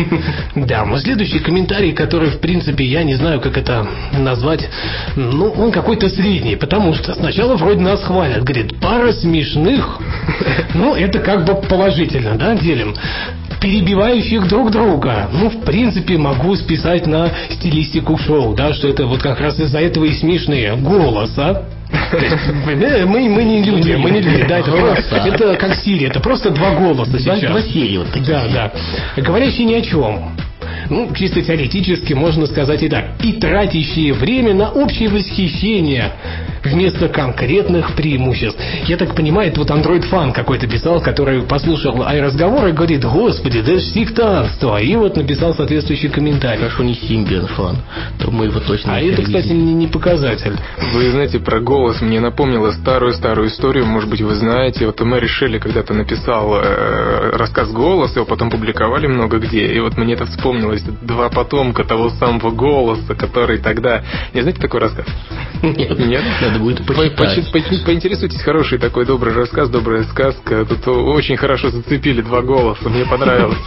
Да, мой следующий комментарий, который, в принципе, я не знаю, как это назвать, ну, он какой-то средний, потому что сначала вроде нас хвалят, говорит, пара смешных, ну, это как бы положительно, да, делим. Перебивающих друг друга. Ну, в принципе, могу списать на стилистику шоу, да, что это вот как раз из-за этого и смешные голоса. Мы, мы не люди, мы не люди, да, это, просто, это как Сири, это просто два голоса сейчас. Два Сири вот такие. Да, да. Говорящие ни о чем. Ну, чисто теоретически можно сказать и так. И тратящие время на общее восхищение вместо конкретных преимуществ. Я так понимаю, это вот Android-фан какой-то писал, который послушал разговор и говорит: господи, да это ж сектантство. И вот написал соответствующий комментарий. Хорошо, не Symbian-фан, то мы его точно а не это, кстати, не, не показатель. Вы знаете, про голос мне напомнило старую-старую историю, может быть, вы знаете. Вот Мэри Шелли когда-то написал э, рассказ «Голос», его потом публиковали много где, и вот мне это вспомнилось. Два потомка того самого голоса, который тогда... Не знаете такой рассказ? Нет. Нет? Надо будет почитать. По, по, по, поинтересуйтесь, хороший такой добрый рассказ, добрая сказка. Тут очень хорошо зацепили два голоса, мне понравилось.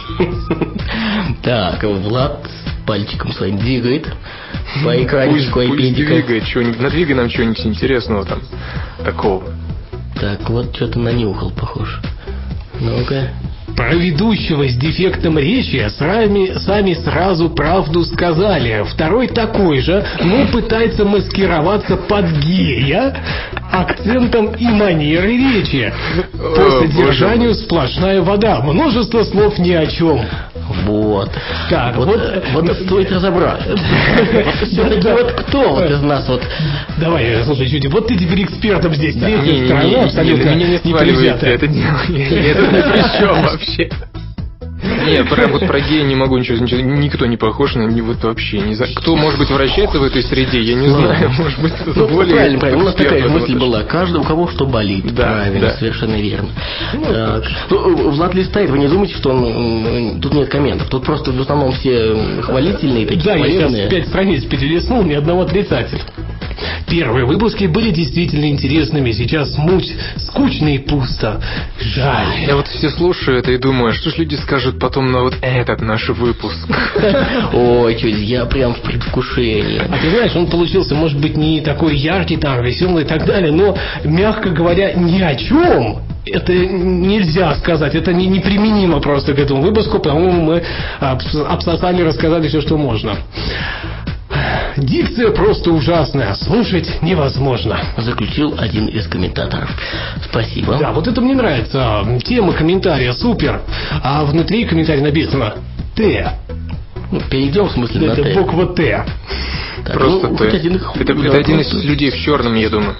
Так, Влад пальчиком своим двигает по экранчику айпэдика. Пусть двигает что-нибудь, надвигай нам что-нибудь интересного там, такого. Так, вот что-то нанюхал, похож. Ну-ка. Про ведущего с дефектом речи сами, сами сразу правду сказали. Второй такой же, но пытается маскироваться под гея акцентом и манерой речи. По содержанию сплошная вода. Множество слов ни о чем. Вот. Так, вот, вот, вот стоит разобраться. Все-таки вот кто вот из нас вот... Давай, слушай, чуть, вот ты теперь экспертом здесь. Третья сторона абсолютно не сваливайте это дело. Это ни при чем вообще. Нет, прям вот про гея не могу ничего, ничего. Никто не похож на него вот вообще. Не знаю. Кто, может быть, вращается в этой среде, я не знаю. Может быть, ну, более... Правильно, правильно. У нас такая мысль была. Каждый, у кого что болит. Да, правильно, да. Совершенно верно. Ну, так. Ну, Влад листает, вы не думайте, что он... Тут нет комментов. Тут просто в основном все хвалительные, такие да, полезные. Я сейчас пять страниц перелистнул, ни одного отрицателя. Первые выпуски были действительно интересными. Сейчас муть, скучно и пусто. Жаль. Я вот все слушаю это и думаю, что ж люди скажут потом на вот этот наш выпуск. Ой, чуть, я прям в предвкушении. А ты знаешь, он получился, может быть, не такой яркий, там, веселый и так далее, но, мягко говоря, ни о чем. Это нельзя сказать, это не, неприменимо просто к этому выпуску, по-моему, мы обсосали, рассказали все, что можно. Дикция просто ужасная, слушать невозможно. Заключил один из комментаторов. Спасибо. Да, вот это мне нравится. Тема комментария супер. А внутри комментария написано Т. Ну, перейдем в смысле это на Т. Это буква Т. Так, просто ну, Т. Один, это да, это один просто... из людей в черном, я думаю.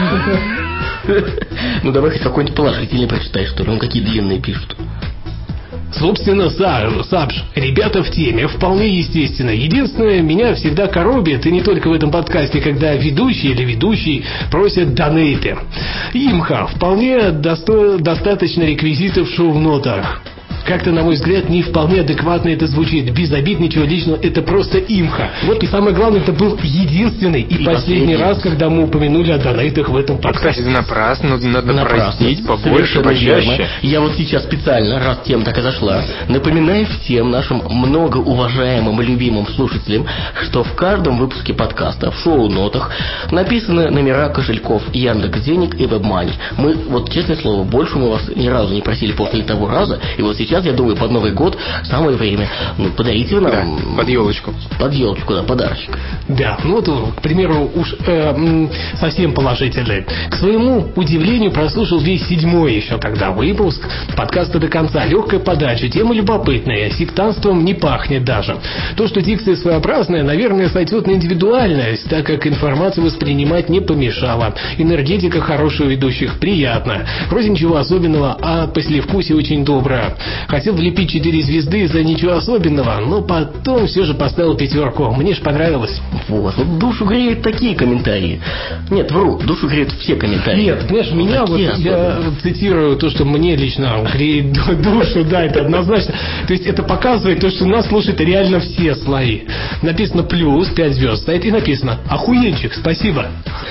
Ну давай хоть какой-нибудь положительный прочитай, что ли. Он какие длинные пишут. Собственно, Сабж, ребята в теме, вполне естественно. Единственное, меня всегда коробит, и не только в этом подкасте, когда ведущий или ведущий просят донейты. Имха, вполне досто... достаточно реквизитов в шоу-нотах. Как-то, на мой взгляд, не вполне адекватно это звучит. Без обид, ничего личного, это просто имха. Вот и самое главное, это был единственный и, и последний, последний раз, когда мы упомянули о донейтах в этом подкасте. Кстати, напрасно, надо напрасно. просить побольше, почаще. Я вот сейчас специально, раз тема так и зашла, напоминаю всем нашим многоуважаемым и любимым слушателям, что в каждом выпуске подкаста в шоу-нотах написаны номера кошельков Яндекс.Денег и WebMoney. Мы, вот честное слово, больше мы вас ни разу не просили после того раза, и вот сейчас я думаю, под Новый год самое время. Ну, подарите нам... Да, под елочку. Под елочку, да, подарочек. Да, ну вот, к примеру, уж э, совсем положительный. К своему удивлению, прослушал весь седьмой еще тогда выпуск подкаста до конца. Легкая подача, тема любопытная, сектантством не пахнет даже. То, что дикция своеобразная, наверное, сойдет на индивидуальность, так как информацию воспринимать не помешало. Энергетика хорошая у ведущих, приятно. Вроде ничего особенного, а послевкусие очень доброе. Хотел влепить четыре звезды за ничего особенного, но потом все же поставил пятерку. Мне ж понравилось. Вот, вот душу греют такие комментарии. Нет, вру, душу греют все комментарии. Нет, понимаешь, меня вот, я цитирую то, что мне лично греет душу, да, это однозначно. То есть это показывает то, что нас слушают реально все слои. Написано плюс, пять звезд стоит, и написано охуенчик, спасибо.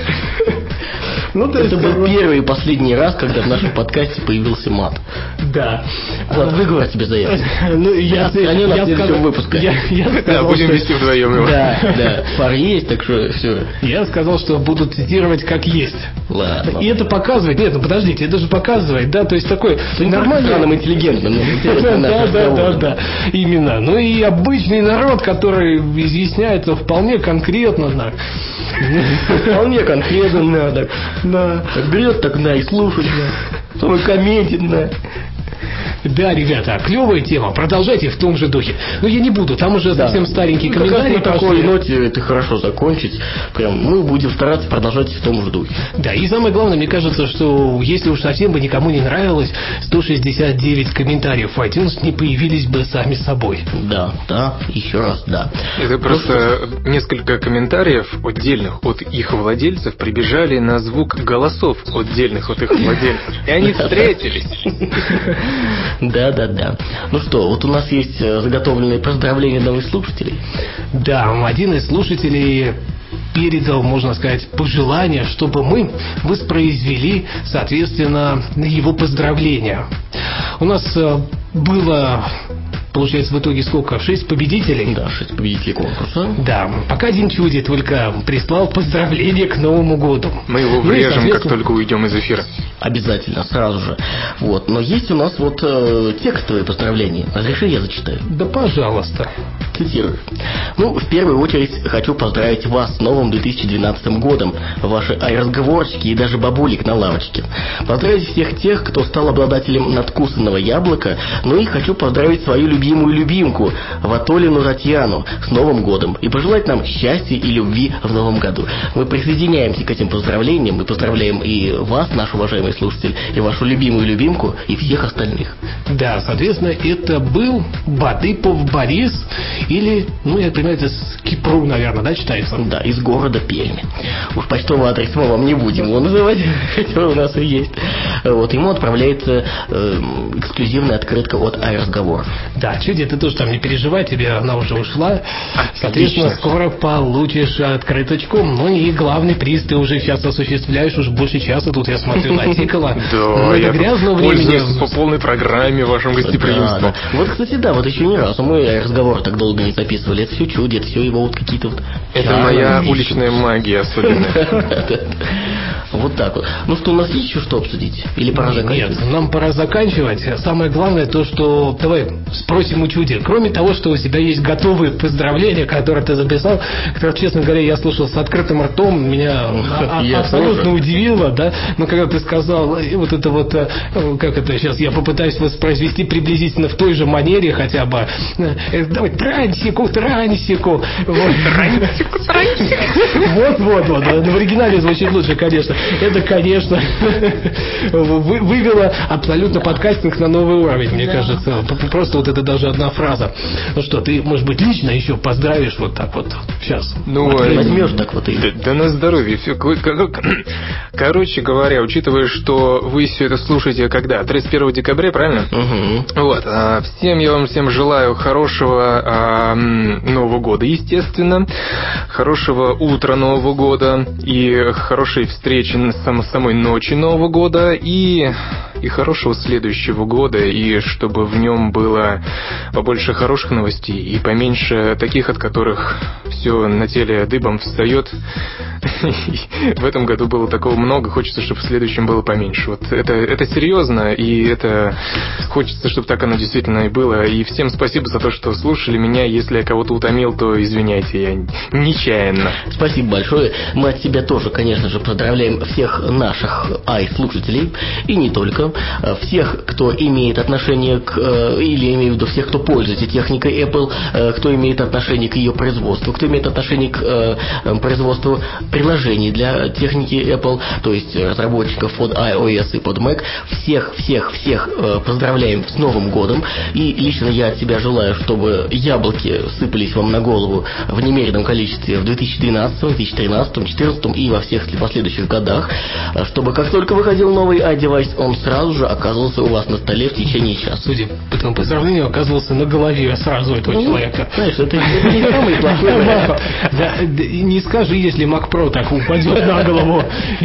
Ну, то это был первый и последний раз, когда в нашем подкасте появился мат. Да. Вот, выговор тебе за это. Ну, я, я, я, я сказал, выпуска. Я, я сказал, да, будем что... вести вдвоем его. Да, да, пар есть, так что все. Я сказал, что буду цитировать как есть. Ладно. И это показывает, нет, ну подождите, это же показывает, да, то есть такой нормальный, странным, интеллигентным. Да, да, да, да, именно. Ну и обычный народ, который изъясняется вполне конкретно, Вполне конкретно надо. Да. Так берет, так на и слушать, да. Потом и комментит, да. Да, ребята, клевая тема, продолжайте в том же духе. Но я не буду, там уже да. совсем старенькие ну, комментарии. На такой ноте это хорошо закончить. Прям мы будем стараться продолжать в том же духе. Да, и самое главное, мне кажется, что если уж совсем бы никому не нравилось, сто шестьдесят девять комментариев в iTunes не появились бы сами собой. Да, да, еще раз, да. Это просто ну, несколько комментариев отдельных от их владельцев прибежали на звук голосов отдельных от их владельцев. И они встретились. Да, да, да. Ну что, вот у нас есть заготовленные поздравления новых слушателей. Да, один из слушателей передал, можно сказать, пожелание, чтобы мы воспроизвели, соответственно, его поздравления. У нас было, получается, в итоге сколько? Шесть победителей? Да, шесть победителей конкурса. Да, пока один чуди только прислал поздравления к Новому году. Мы его врежем, ну, соответственно... как только уйдем из эфира. Обязательно, сразу же. Вот. Но есть у нас вот э, текстовые поздравления. Разреши, я зачитаю? Да, пожалуйста. Цитирую. Ну, в первую очередь хочу поздравить вас с новым две тысячи двенадцатым годом. Ваши разговорчики и даже бабулик на лавочке. Поздравить всех тех, кто стал обладателем надкусанного яблока. Ну и хочу поздравить свою любимую любимку, Ватолину Татьяну, с Новым годом. И пожелать нам счастья и любви в новом году. Мы присоединяемся к этим поздравлениям. Мы поздравляем и вас, наш уважаемый слушатель, и вашу любимую любимку, и всех остальных. Да, соответственно, это был Бадыпов Борис, или, ну, я понимаю, это с Кипру, наверное, да, читается? Да, из города Перми. Уж почтовый адрес мы вам не будем его называть, хотя у нас и есть. Вот, ему отправляется э, эксклюзивная открытка от iRazговор. Да, чуди, ты тоже там не переживай, тебе она уже ушла. Соответственно, скоро получишь открыточку. Ну и главный приз ты уже сейчас осуществляешь, уже больше часа тут я смотрю на Тикола. Да, я пользуюсь по полной программе вашим гостеприимством. Да, да. Вот, кстати, да, вот еще ни разу мы разговор так долго не записывали. Это все чуди, это все его вот какие-то вот... Это моя уличная магия особенная. Вот так вот. Ну что, у нас есть еще что обсудить? Или пора заканчивать? Нет, нам пора заканчивать. Самое главное то, что... Давай спросим у чуди. Кроме того, что у тебя есть готовые поздравления, которые ты записал, которые, честно говоря, я слушал с открытым ртом, меня абсолютно удивило, да? Но когда ты сказал, вот это вот, как это сейчас, я попытаюсь воспроизвести приблизительно в той же манере хотя бы. Давай, трансику, трансику. Трансику, трансику. Вот, вот, вот. В оригинале звучит лучше, конечно. Это, конечно, вывело абсолютно подкастинг на новый уровень, мне кажется. Просто вот это даже одна фраза. Ну что, ты, может быть, лично еще поздравишь вот так вот сейчас? Ну, возьмешь так вот и... Да, да на здоровье. Все. Короче говоря, учитывая, что вы все это слушаете когда? тридцать первого декабря, правильно? Угу. Вот. Всем я вам всем желаю хорошего а, Нового года, естественно. Хорошего утра Нового года. И хорошей встречи сам, самой ночи Нового года. И, и хорошего следующего года. И чтобы в нем было побольше хороших новостей и поменьше таких, от которых все на теле дыбом встает. В этом году было такого много, хочется, чтобы в следующем было поменьше. Вот это, это серьезно, и это хочется, чтобы так оно действительно и было. И всем спасибо за то, что слушали меня. Если я кого-то утомил, то извиняйте, я нечаянно. Спасибо большое. Мы от себя тоже, конечно же, поздравляем всех наших ай-слушателей, и не только. Всех, кто имеет отношение к, или имею в виду всех, кто пользуется техникой Apple, кто имеет отношение к ее производству, кто имеет отношение к производству приложений для техники Apple, то есть разработчиков под iOS и под Mac. Всех, всех, всех поздравляем с Новым годом. И лично я от себя желаю, чтобы яблоки сыпались вам на голову в немеренном количестве в две тысячи двенадцатом, две тысячи тринадцатом, две тысячи четырнадцатом и во всех последующих годах, чтобы как только выходил новый iDevice, он сразу же оказывался у вас на столе в течение часа. Судя по этому поздравлению, оказывался на голове сразу этого ну, человека. Знаешь, это, это не самый плохой вариант. Да, не скажи, если Mac Pro так упадет на голову.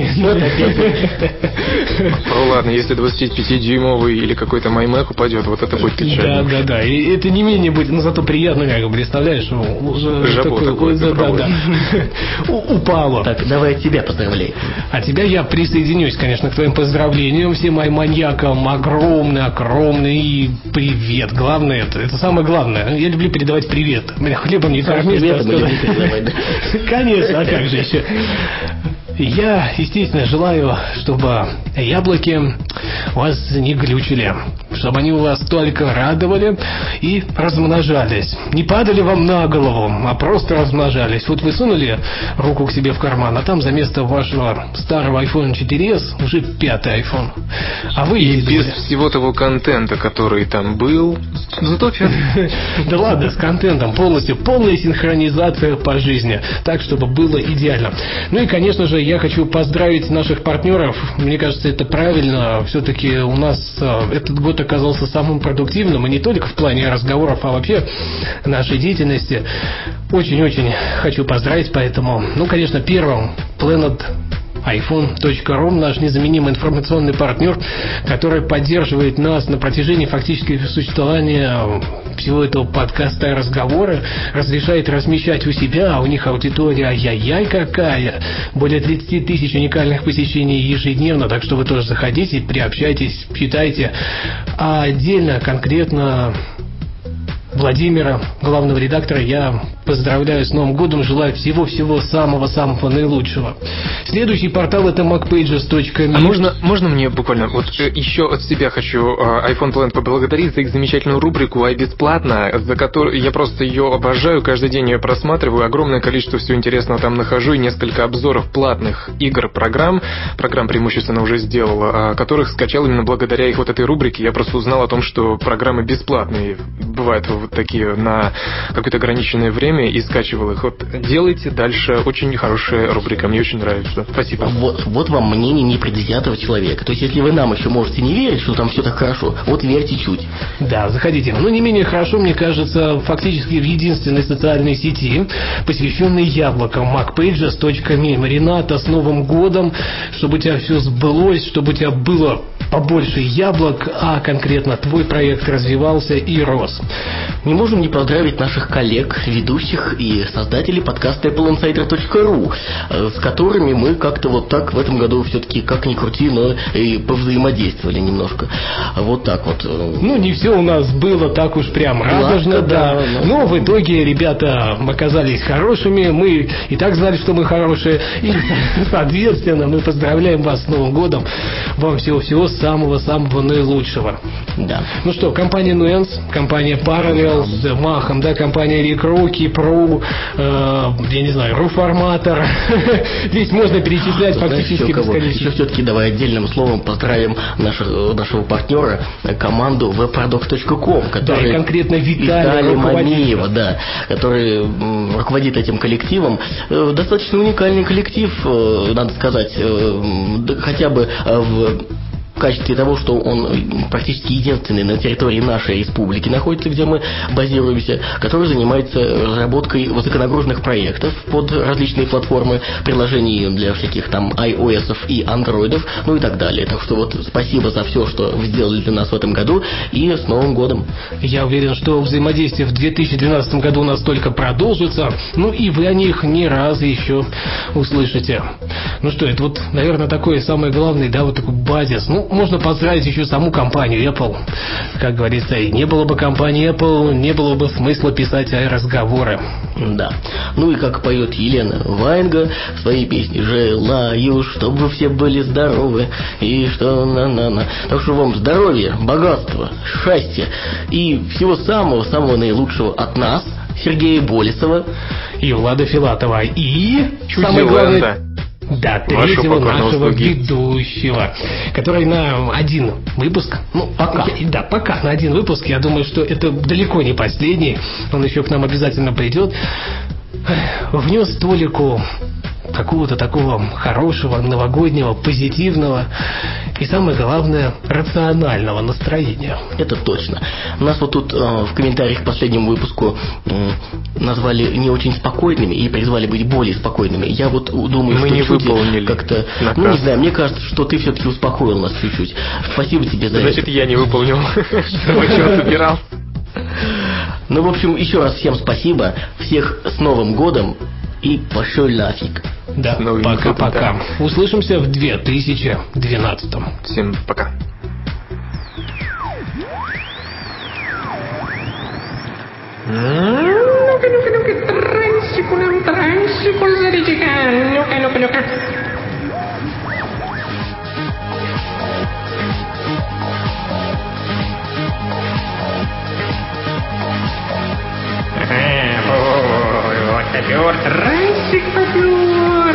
Pro, ладно, если двадцатипятидюймовый или какой-то MyMac упадет, вот это будет печально. Да, да, да. И это не менее будет, но зато приятно, как бы, представляешь, жабо такое. Да, да. Упало. Так, давай тебя поздравляй. А тебя я присоединюсь, конечно, к твоим поздравлениям. Всем моим маньякам огромный, огромный привет. Главное это, это самое главное. Я люблю передавать привет. Меня хлебом не кормишь, так сказать. Конечно, а как же еще? Я, естественно, желаю, чтобы яблоки вас не глючили, чтобы они у вас только радовали и размножались. Не падали вам на голову, а просто размножались. Вот вы сунули руку к себе в карман, а там за место вашего старого айфон четыре эс уже пятый iPhone. А вы и без всего того контента, который там был, зато пятый. Да ладно, с контентом полностью, полная синхронизация по жизни, так, чтобы было идеально. Ну и, конечно же, я хочу поздравить наших партнеров. Мне кажется, это правильно. Все-таки у нас этот год оказался самым продуктивным, и не только в плане разговоров, а вообще нашей деятельности. Очень-очень хочу поздравить, поэтому, ну, конечно, первым Planet айфон точка ру, наш незаменимый информационный партнер, который поддерживает нас на протяжении фактически существования всего этого подкаста и разговора, разрешает размещать у себя, а у них аудитория ай-яй-яй какая, более тридцать тысяч уникальных посещений ежедневно, так что вы тоже заходите, приобщайтесь, читайте. А отдельно, конкретно Владимира, главного редактора, я поздравляю с Новым годом, желаю всего-всего самого-самого наилучшего. Следующий портал — это мак пейджес точка ми. А можно, можно мне буквально, вот э, еще от себя хочу э, iPhone Planet поблагодарить за их замечательную рубрику «Ай бесплатно», за которую я просто ее обожаю, каждый день ее просматриваю, огромное количество всего интересного там нахожу, и несколько обзоров платных игр, программ, программ преимущественно уже сделал, э, которых скачал именно благодаря их вот этой рубрике. Я просто узнал о том, что программы бесплатные бывают вот такие на какое-то ограниченное время, и скачивал их. Вот делайте дальше. Очень хорошая рубрика. Мне очень нравится. Спасибо. Вот, вот вам мнение непредвзятого человека. То есть, если вы нам еще можете не верить, что там все так хорошо, вот верьте чуть. Да, заходите. Но не менее хорошо, мне кажется, фактически в единственной социальной сети, посвященной яблокам, мак пейджес точка ми. Рената, с Новым годом, чтобы у тебя все сбылось, чтобы у тебя было побольше яблок, а конкретно твой проект развивался и рос. Не можем не поздравить наших коллег, ведущих и создателей подкаста эпл инсайдер точка ру, с которыми мы как-то вот так в этом году все-таки, как ни крути, но и повзаимодействовали немножко. Вот так вот. Ну, не все у нас было так уж прям радужно, Ладно, да. да. Но в итоге ребята оказались хорошими, мы и так знали, что мы хорошие, и, соответственно, мы поздравляем вас с Новым годом. Вам всего-всего самого-самого наилучшего. Да. Ну что, компания Nuance, компания Parallels, Махом, да, компания Recruit, Kipro, э, я не знаю, Руформатор. Здесь можно перечислять фактически бесконечно. Еще все-таки давай отдельным словом поздравим нашего, нашего партнера, команду веб продакт точка ком, который, да, и конкретно Виталия, Виталия Мамеева, да, который м, руководит этим коллективом. Э, достаточно уникальный коллектив, э, надо сказать, э, хотя бы э, в в качестве того, что он практически единственный на территории нашей республики находится, где мы базируемся, который занимается разработкой высоконагруженных проектов под различные платформы, приложений для всяких там iOS и андроидов, ну и так далее. Так что вот спасибо за все, что вы сделали для нас в этом году, и с Новым годом. Я уверен, что взаимодействие в две тысячи двенадцатом году у нас только продолжится, ну и вы о них не раз еще услышите. Ну что, это вот, наверное, такой самый главный, да, вот такой базис. Ну, можно поздравить еще саму компанию Apple. Как говорится, и не было бы компании Apple, не было бы смысла писать разговоры. Да. Ну и как поет Елена Ваенга в своей песне «Желаю, чтобы все были здоровы, и что на-на-на». Так что вам здоровья, богатства, счастья и всего самого-самого наилучшего от нас, Сергея Болесова и Влада Филатова. И Чуть самое главное... да. Да, третьего нашего ведущего, который на один выпуск, ну, пока, да, пока на один выпуск, я думаю, что это далеко не последний, он еще к нам обязательно придет, внес толику какого-то такого хорошего, новогоднего, позитивного и, самое главное, рационального настроения. Это точно. Нас вот тут э, в комментариях к последнему выпуску э, назвали не очень спокойными и призвали быть более спокойными. Я вот думаю, Мы что не чуть выполнили как-то... наказ. Ну, не знаю, мне кажется, что ты все-таки успокоил нас чуть-чуть. Спасибо тебе за Значит, это. я не выполнил, что собирал. Ну, в общем, еще раз всем спасибо. Всех с Новым годом. И пошел нафиг. Да, пока-пока. Да. Услышимся в две тысячи двенадцатом. Всем пока. Ну-ка, ну-ка, ну-ка, раньше трансикулем, трансикуляритика. Ну-ка, ну-ка, ну-ка. Вот попёр, трансик попёр.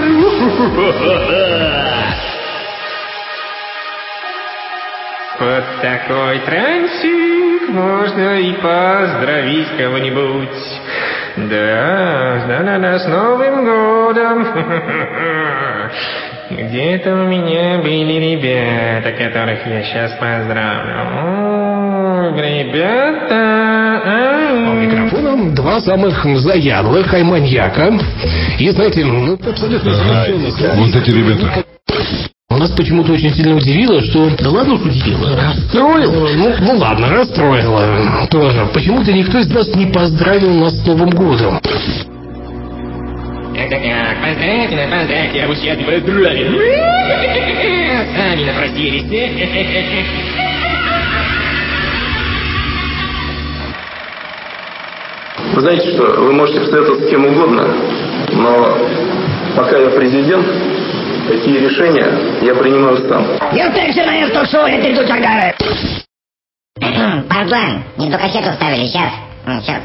Вот такой трансик можно и поздравить кого-нибудь. Да, да-да-да, с Новым годом. Где-то у меня были ребята, которых я сейчас поздравлю. О, ребята... По микрофонам два самых заядлых айманьяка. И, знаете, ну, абсолютно совершенно... Вот эти ребята. Нас почему-то очень сильно удивило, что... Да ладно уж удивило, расстроило. Ну, ну ладно, расстроило тоже. Почему-то никто из нас не поздравил нас с Новым годом. Так-так-так, поздравьте нас, поздравьте, а вы сейчас поздравили. Сами напросились. Вы знаете что, вы можете посоветоваться с кем угодно, но пока я президент, такие решения я принимаю сам. Я переживаю, что шоу я перейду чагары. Пардон, не ту кассету ставили, сейчас. Сейчас.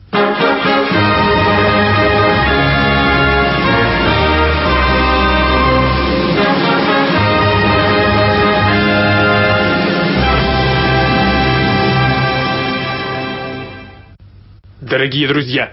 Дорогие друзья,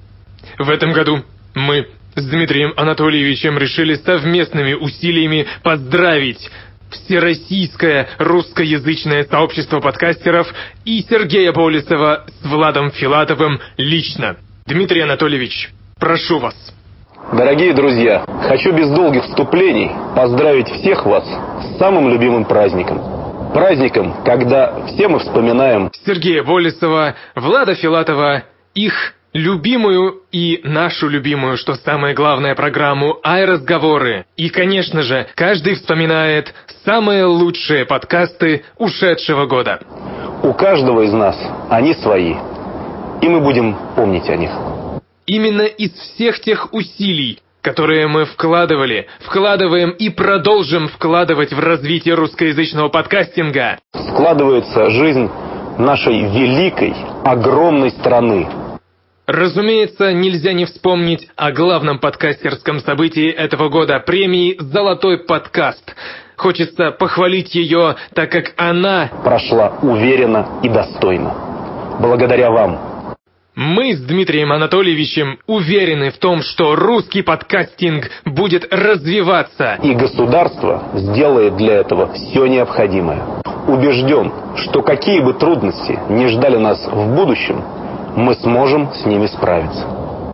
в этом году мы с Дмитрием Анатольевичем решили совместными усилиями поздравить всероссийское русскоязычное сообщество подкастеров и Сергея Болесова с Владом Филатовым лично. Дмитрий Анатольевич, прошу вас. Дорогие друзья, хочу без долгих вступлений поздравить всех вас с самым любимым праздником. Праздником, когда все мы вспоминаем Сергея Болесова, Влада Филатова, их любимую и нашу любимую, что самое главное, программу «Ай-разговоры». И, конечно же, каждый вспоминает самые лучшие подкасты ушедшего года. У каждого из нас они свои, и мы будем помнить о них. Именно из всех тех усилий, которые мы вкладывали, вкладываем и продолжим вкладывать в развитие русскоязычного подкастинга, складывается жизнь нашей великой, огромной страны. Разумеется, нельзя не вспомнить о главном подкастерском событии этого года – премии «Золотой подкаст». Хочется похвалить ее, так как она прошла уверенно и достойно. Благодаря вам. Мы с Дмитрием Анатольевичем уверены в том, что русский подкастинг будет развиваться. И государство сделает для этого все необходимое. Убежден, что какие бы трудности ни ждали нас в будущем, мы сможем с ними справиться.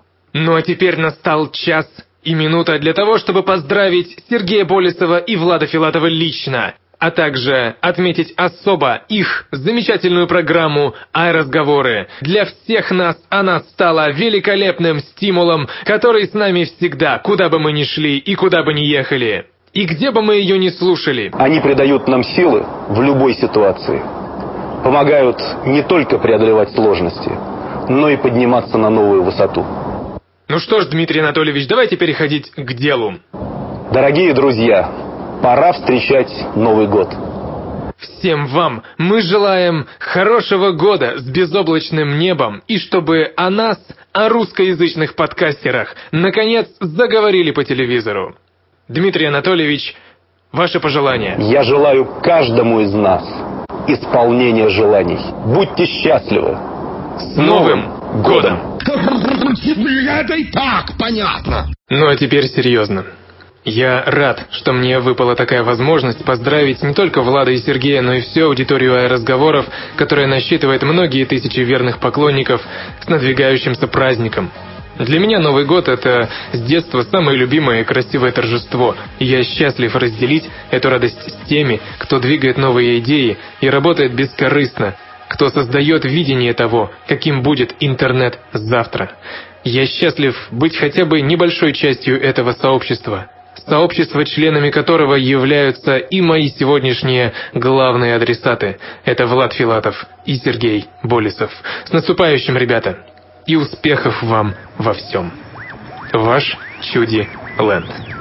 Ну а теперь настал час и минута для того, чтобы поздравить Сергея Болесова и Влада Филатова лично, а также отметить особо их замечательную программу «Ай-разговоры». Для всех нас она стала великолепным стимулом, который с нами всегда, куда бы мы ни шли и куда бы ни ехали. И где бы мы ее ни слушали. Они придают нам силы в любой ситуации. Помогают не только преодолевать сложности, но и подниматься на новую высоту. Ну что ж, Дмитрий Анатольевич, давайте переходить к делу. Дорогие друзья, пора встречать Новый год. Всем вам мы желаем хорошего года с безоблачным небом, и чтобы о нас, о русскоязычных подкастерах, наконец заговорили по телевизору. Дмитрий Анатольевич, ваши пожелания. Я желаю каждому из нас исполнения желаний. Будьте счастливы. С Новым годом! Это и так понятно. Ну а теперь серьезно. Я рад, что мне выпала такая возможность поздравить не только Влада и Сергея, но и всю аудиторию «Ай-разговоров», которая насчитывает многие тысячи верных поклонников, с надвигающимся праздником. Для меня Новый год – это с детства самое любимое и красивое торжество. И я счастлив разделить эту радость с теми, кто двигает новые идеи и работает бескорыстно, кто создает видение того, каким будет интернет завтра. Я счастлив быть хотя бы небольшой частью этого сообщества. Сообщество, членами которого являются и мои сегодняшние главные адресаты. Это Влад Филатов и Сергей Болесов. С наступающим, ребята! И успехов вам во всем! Ваш Чуди Ленд.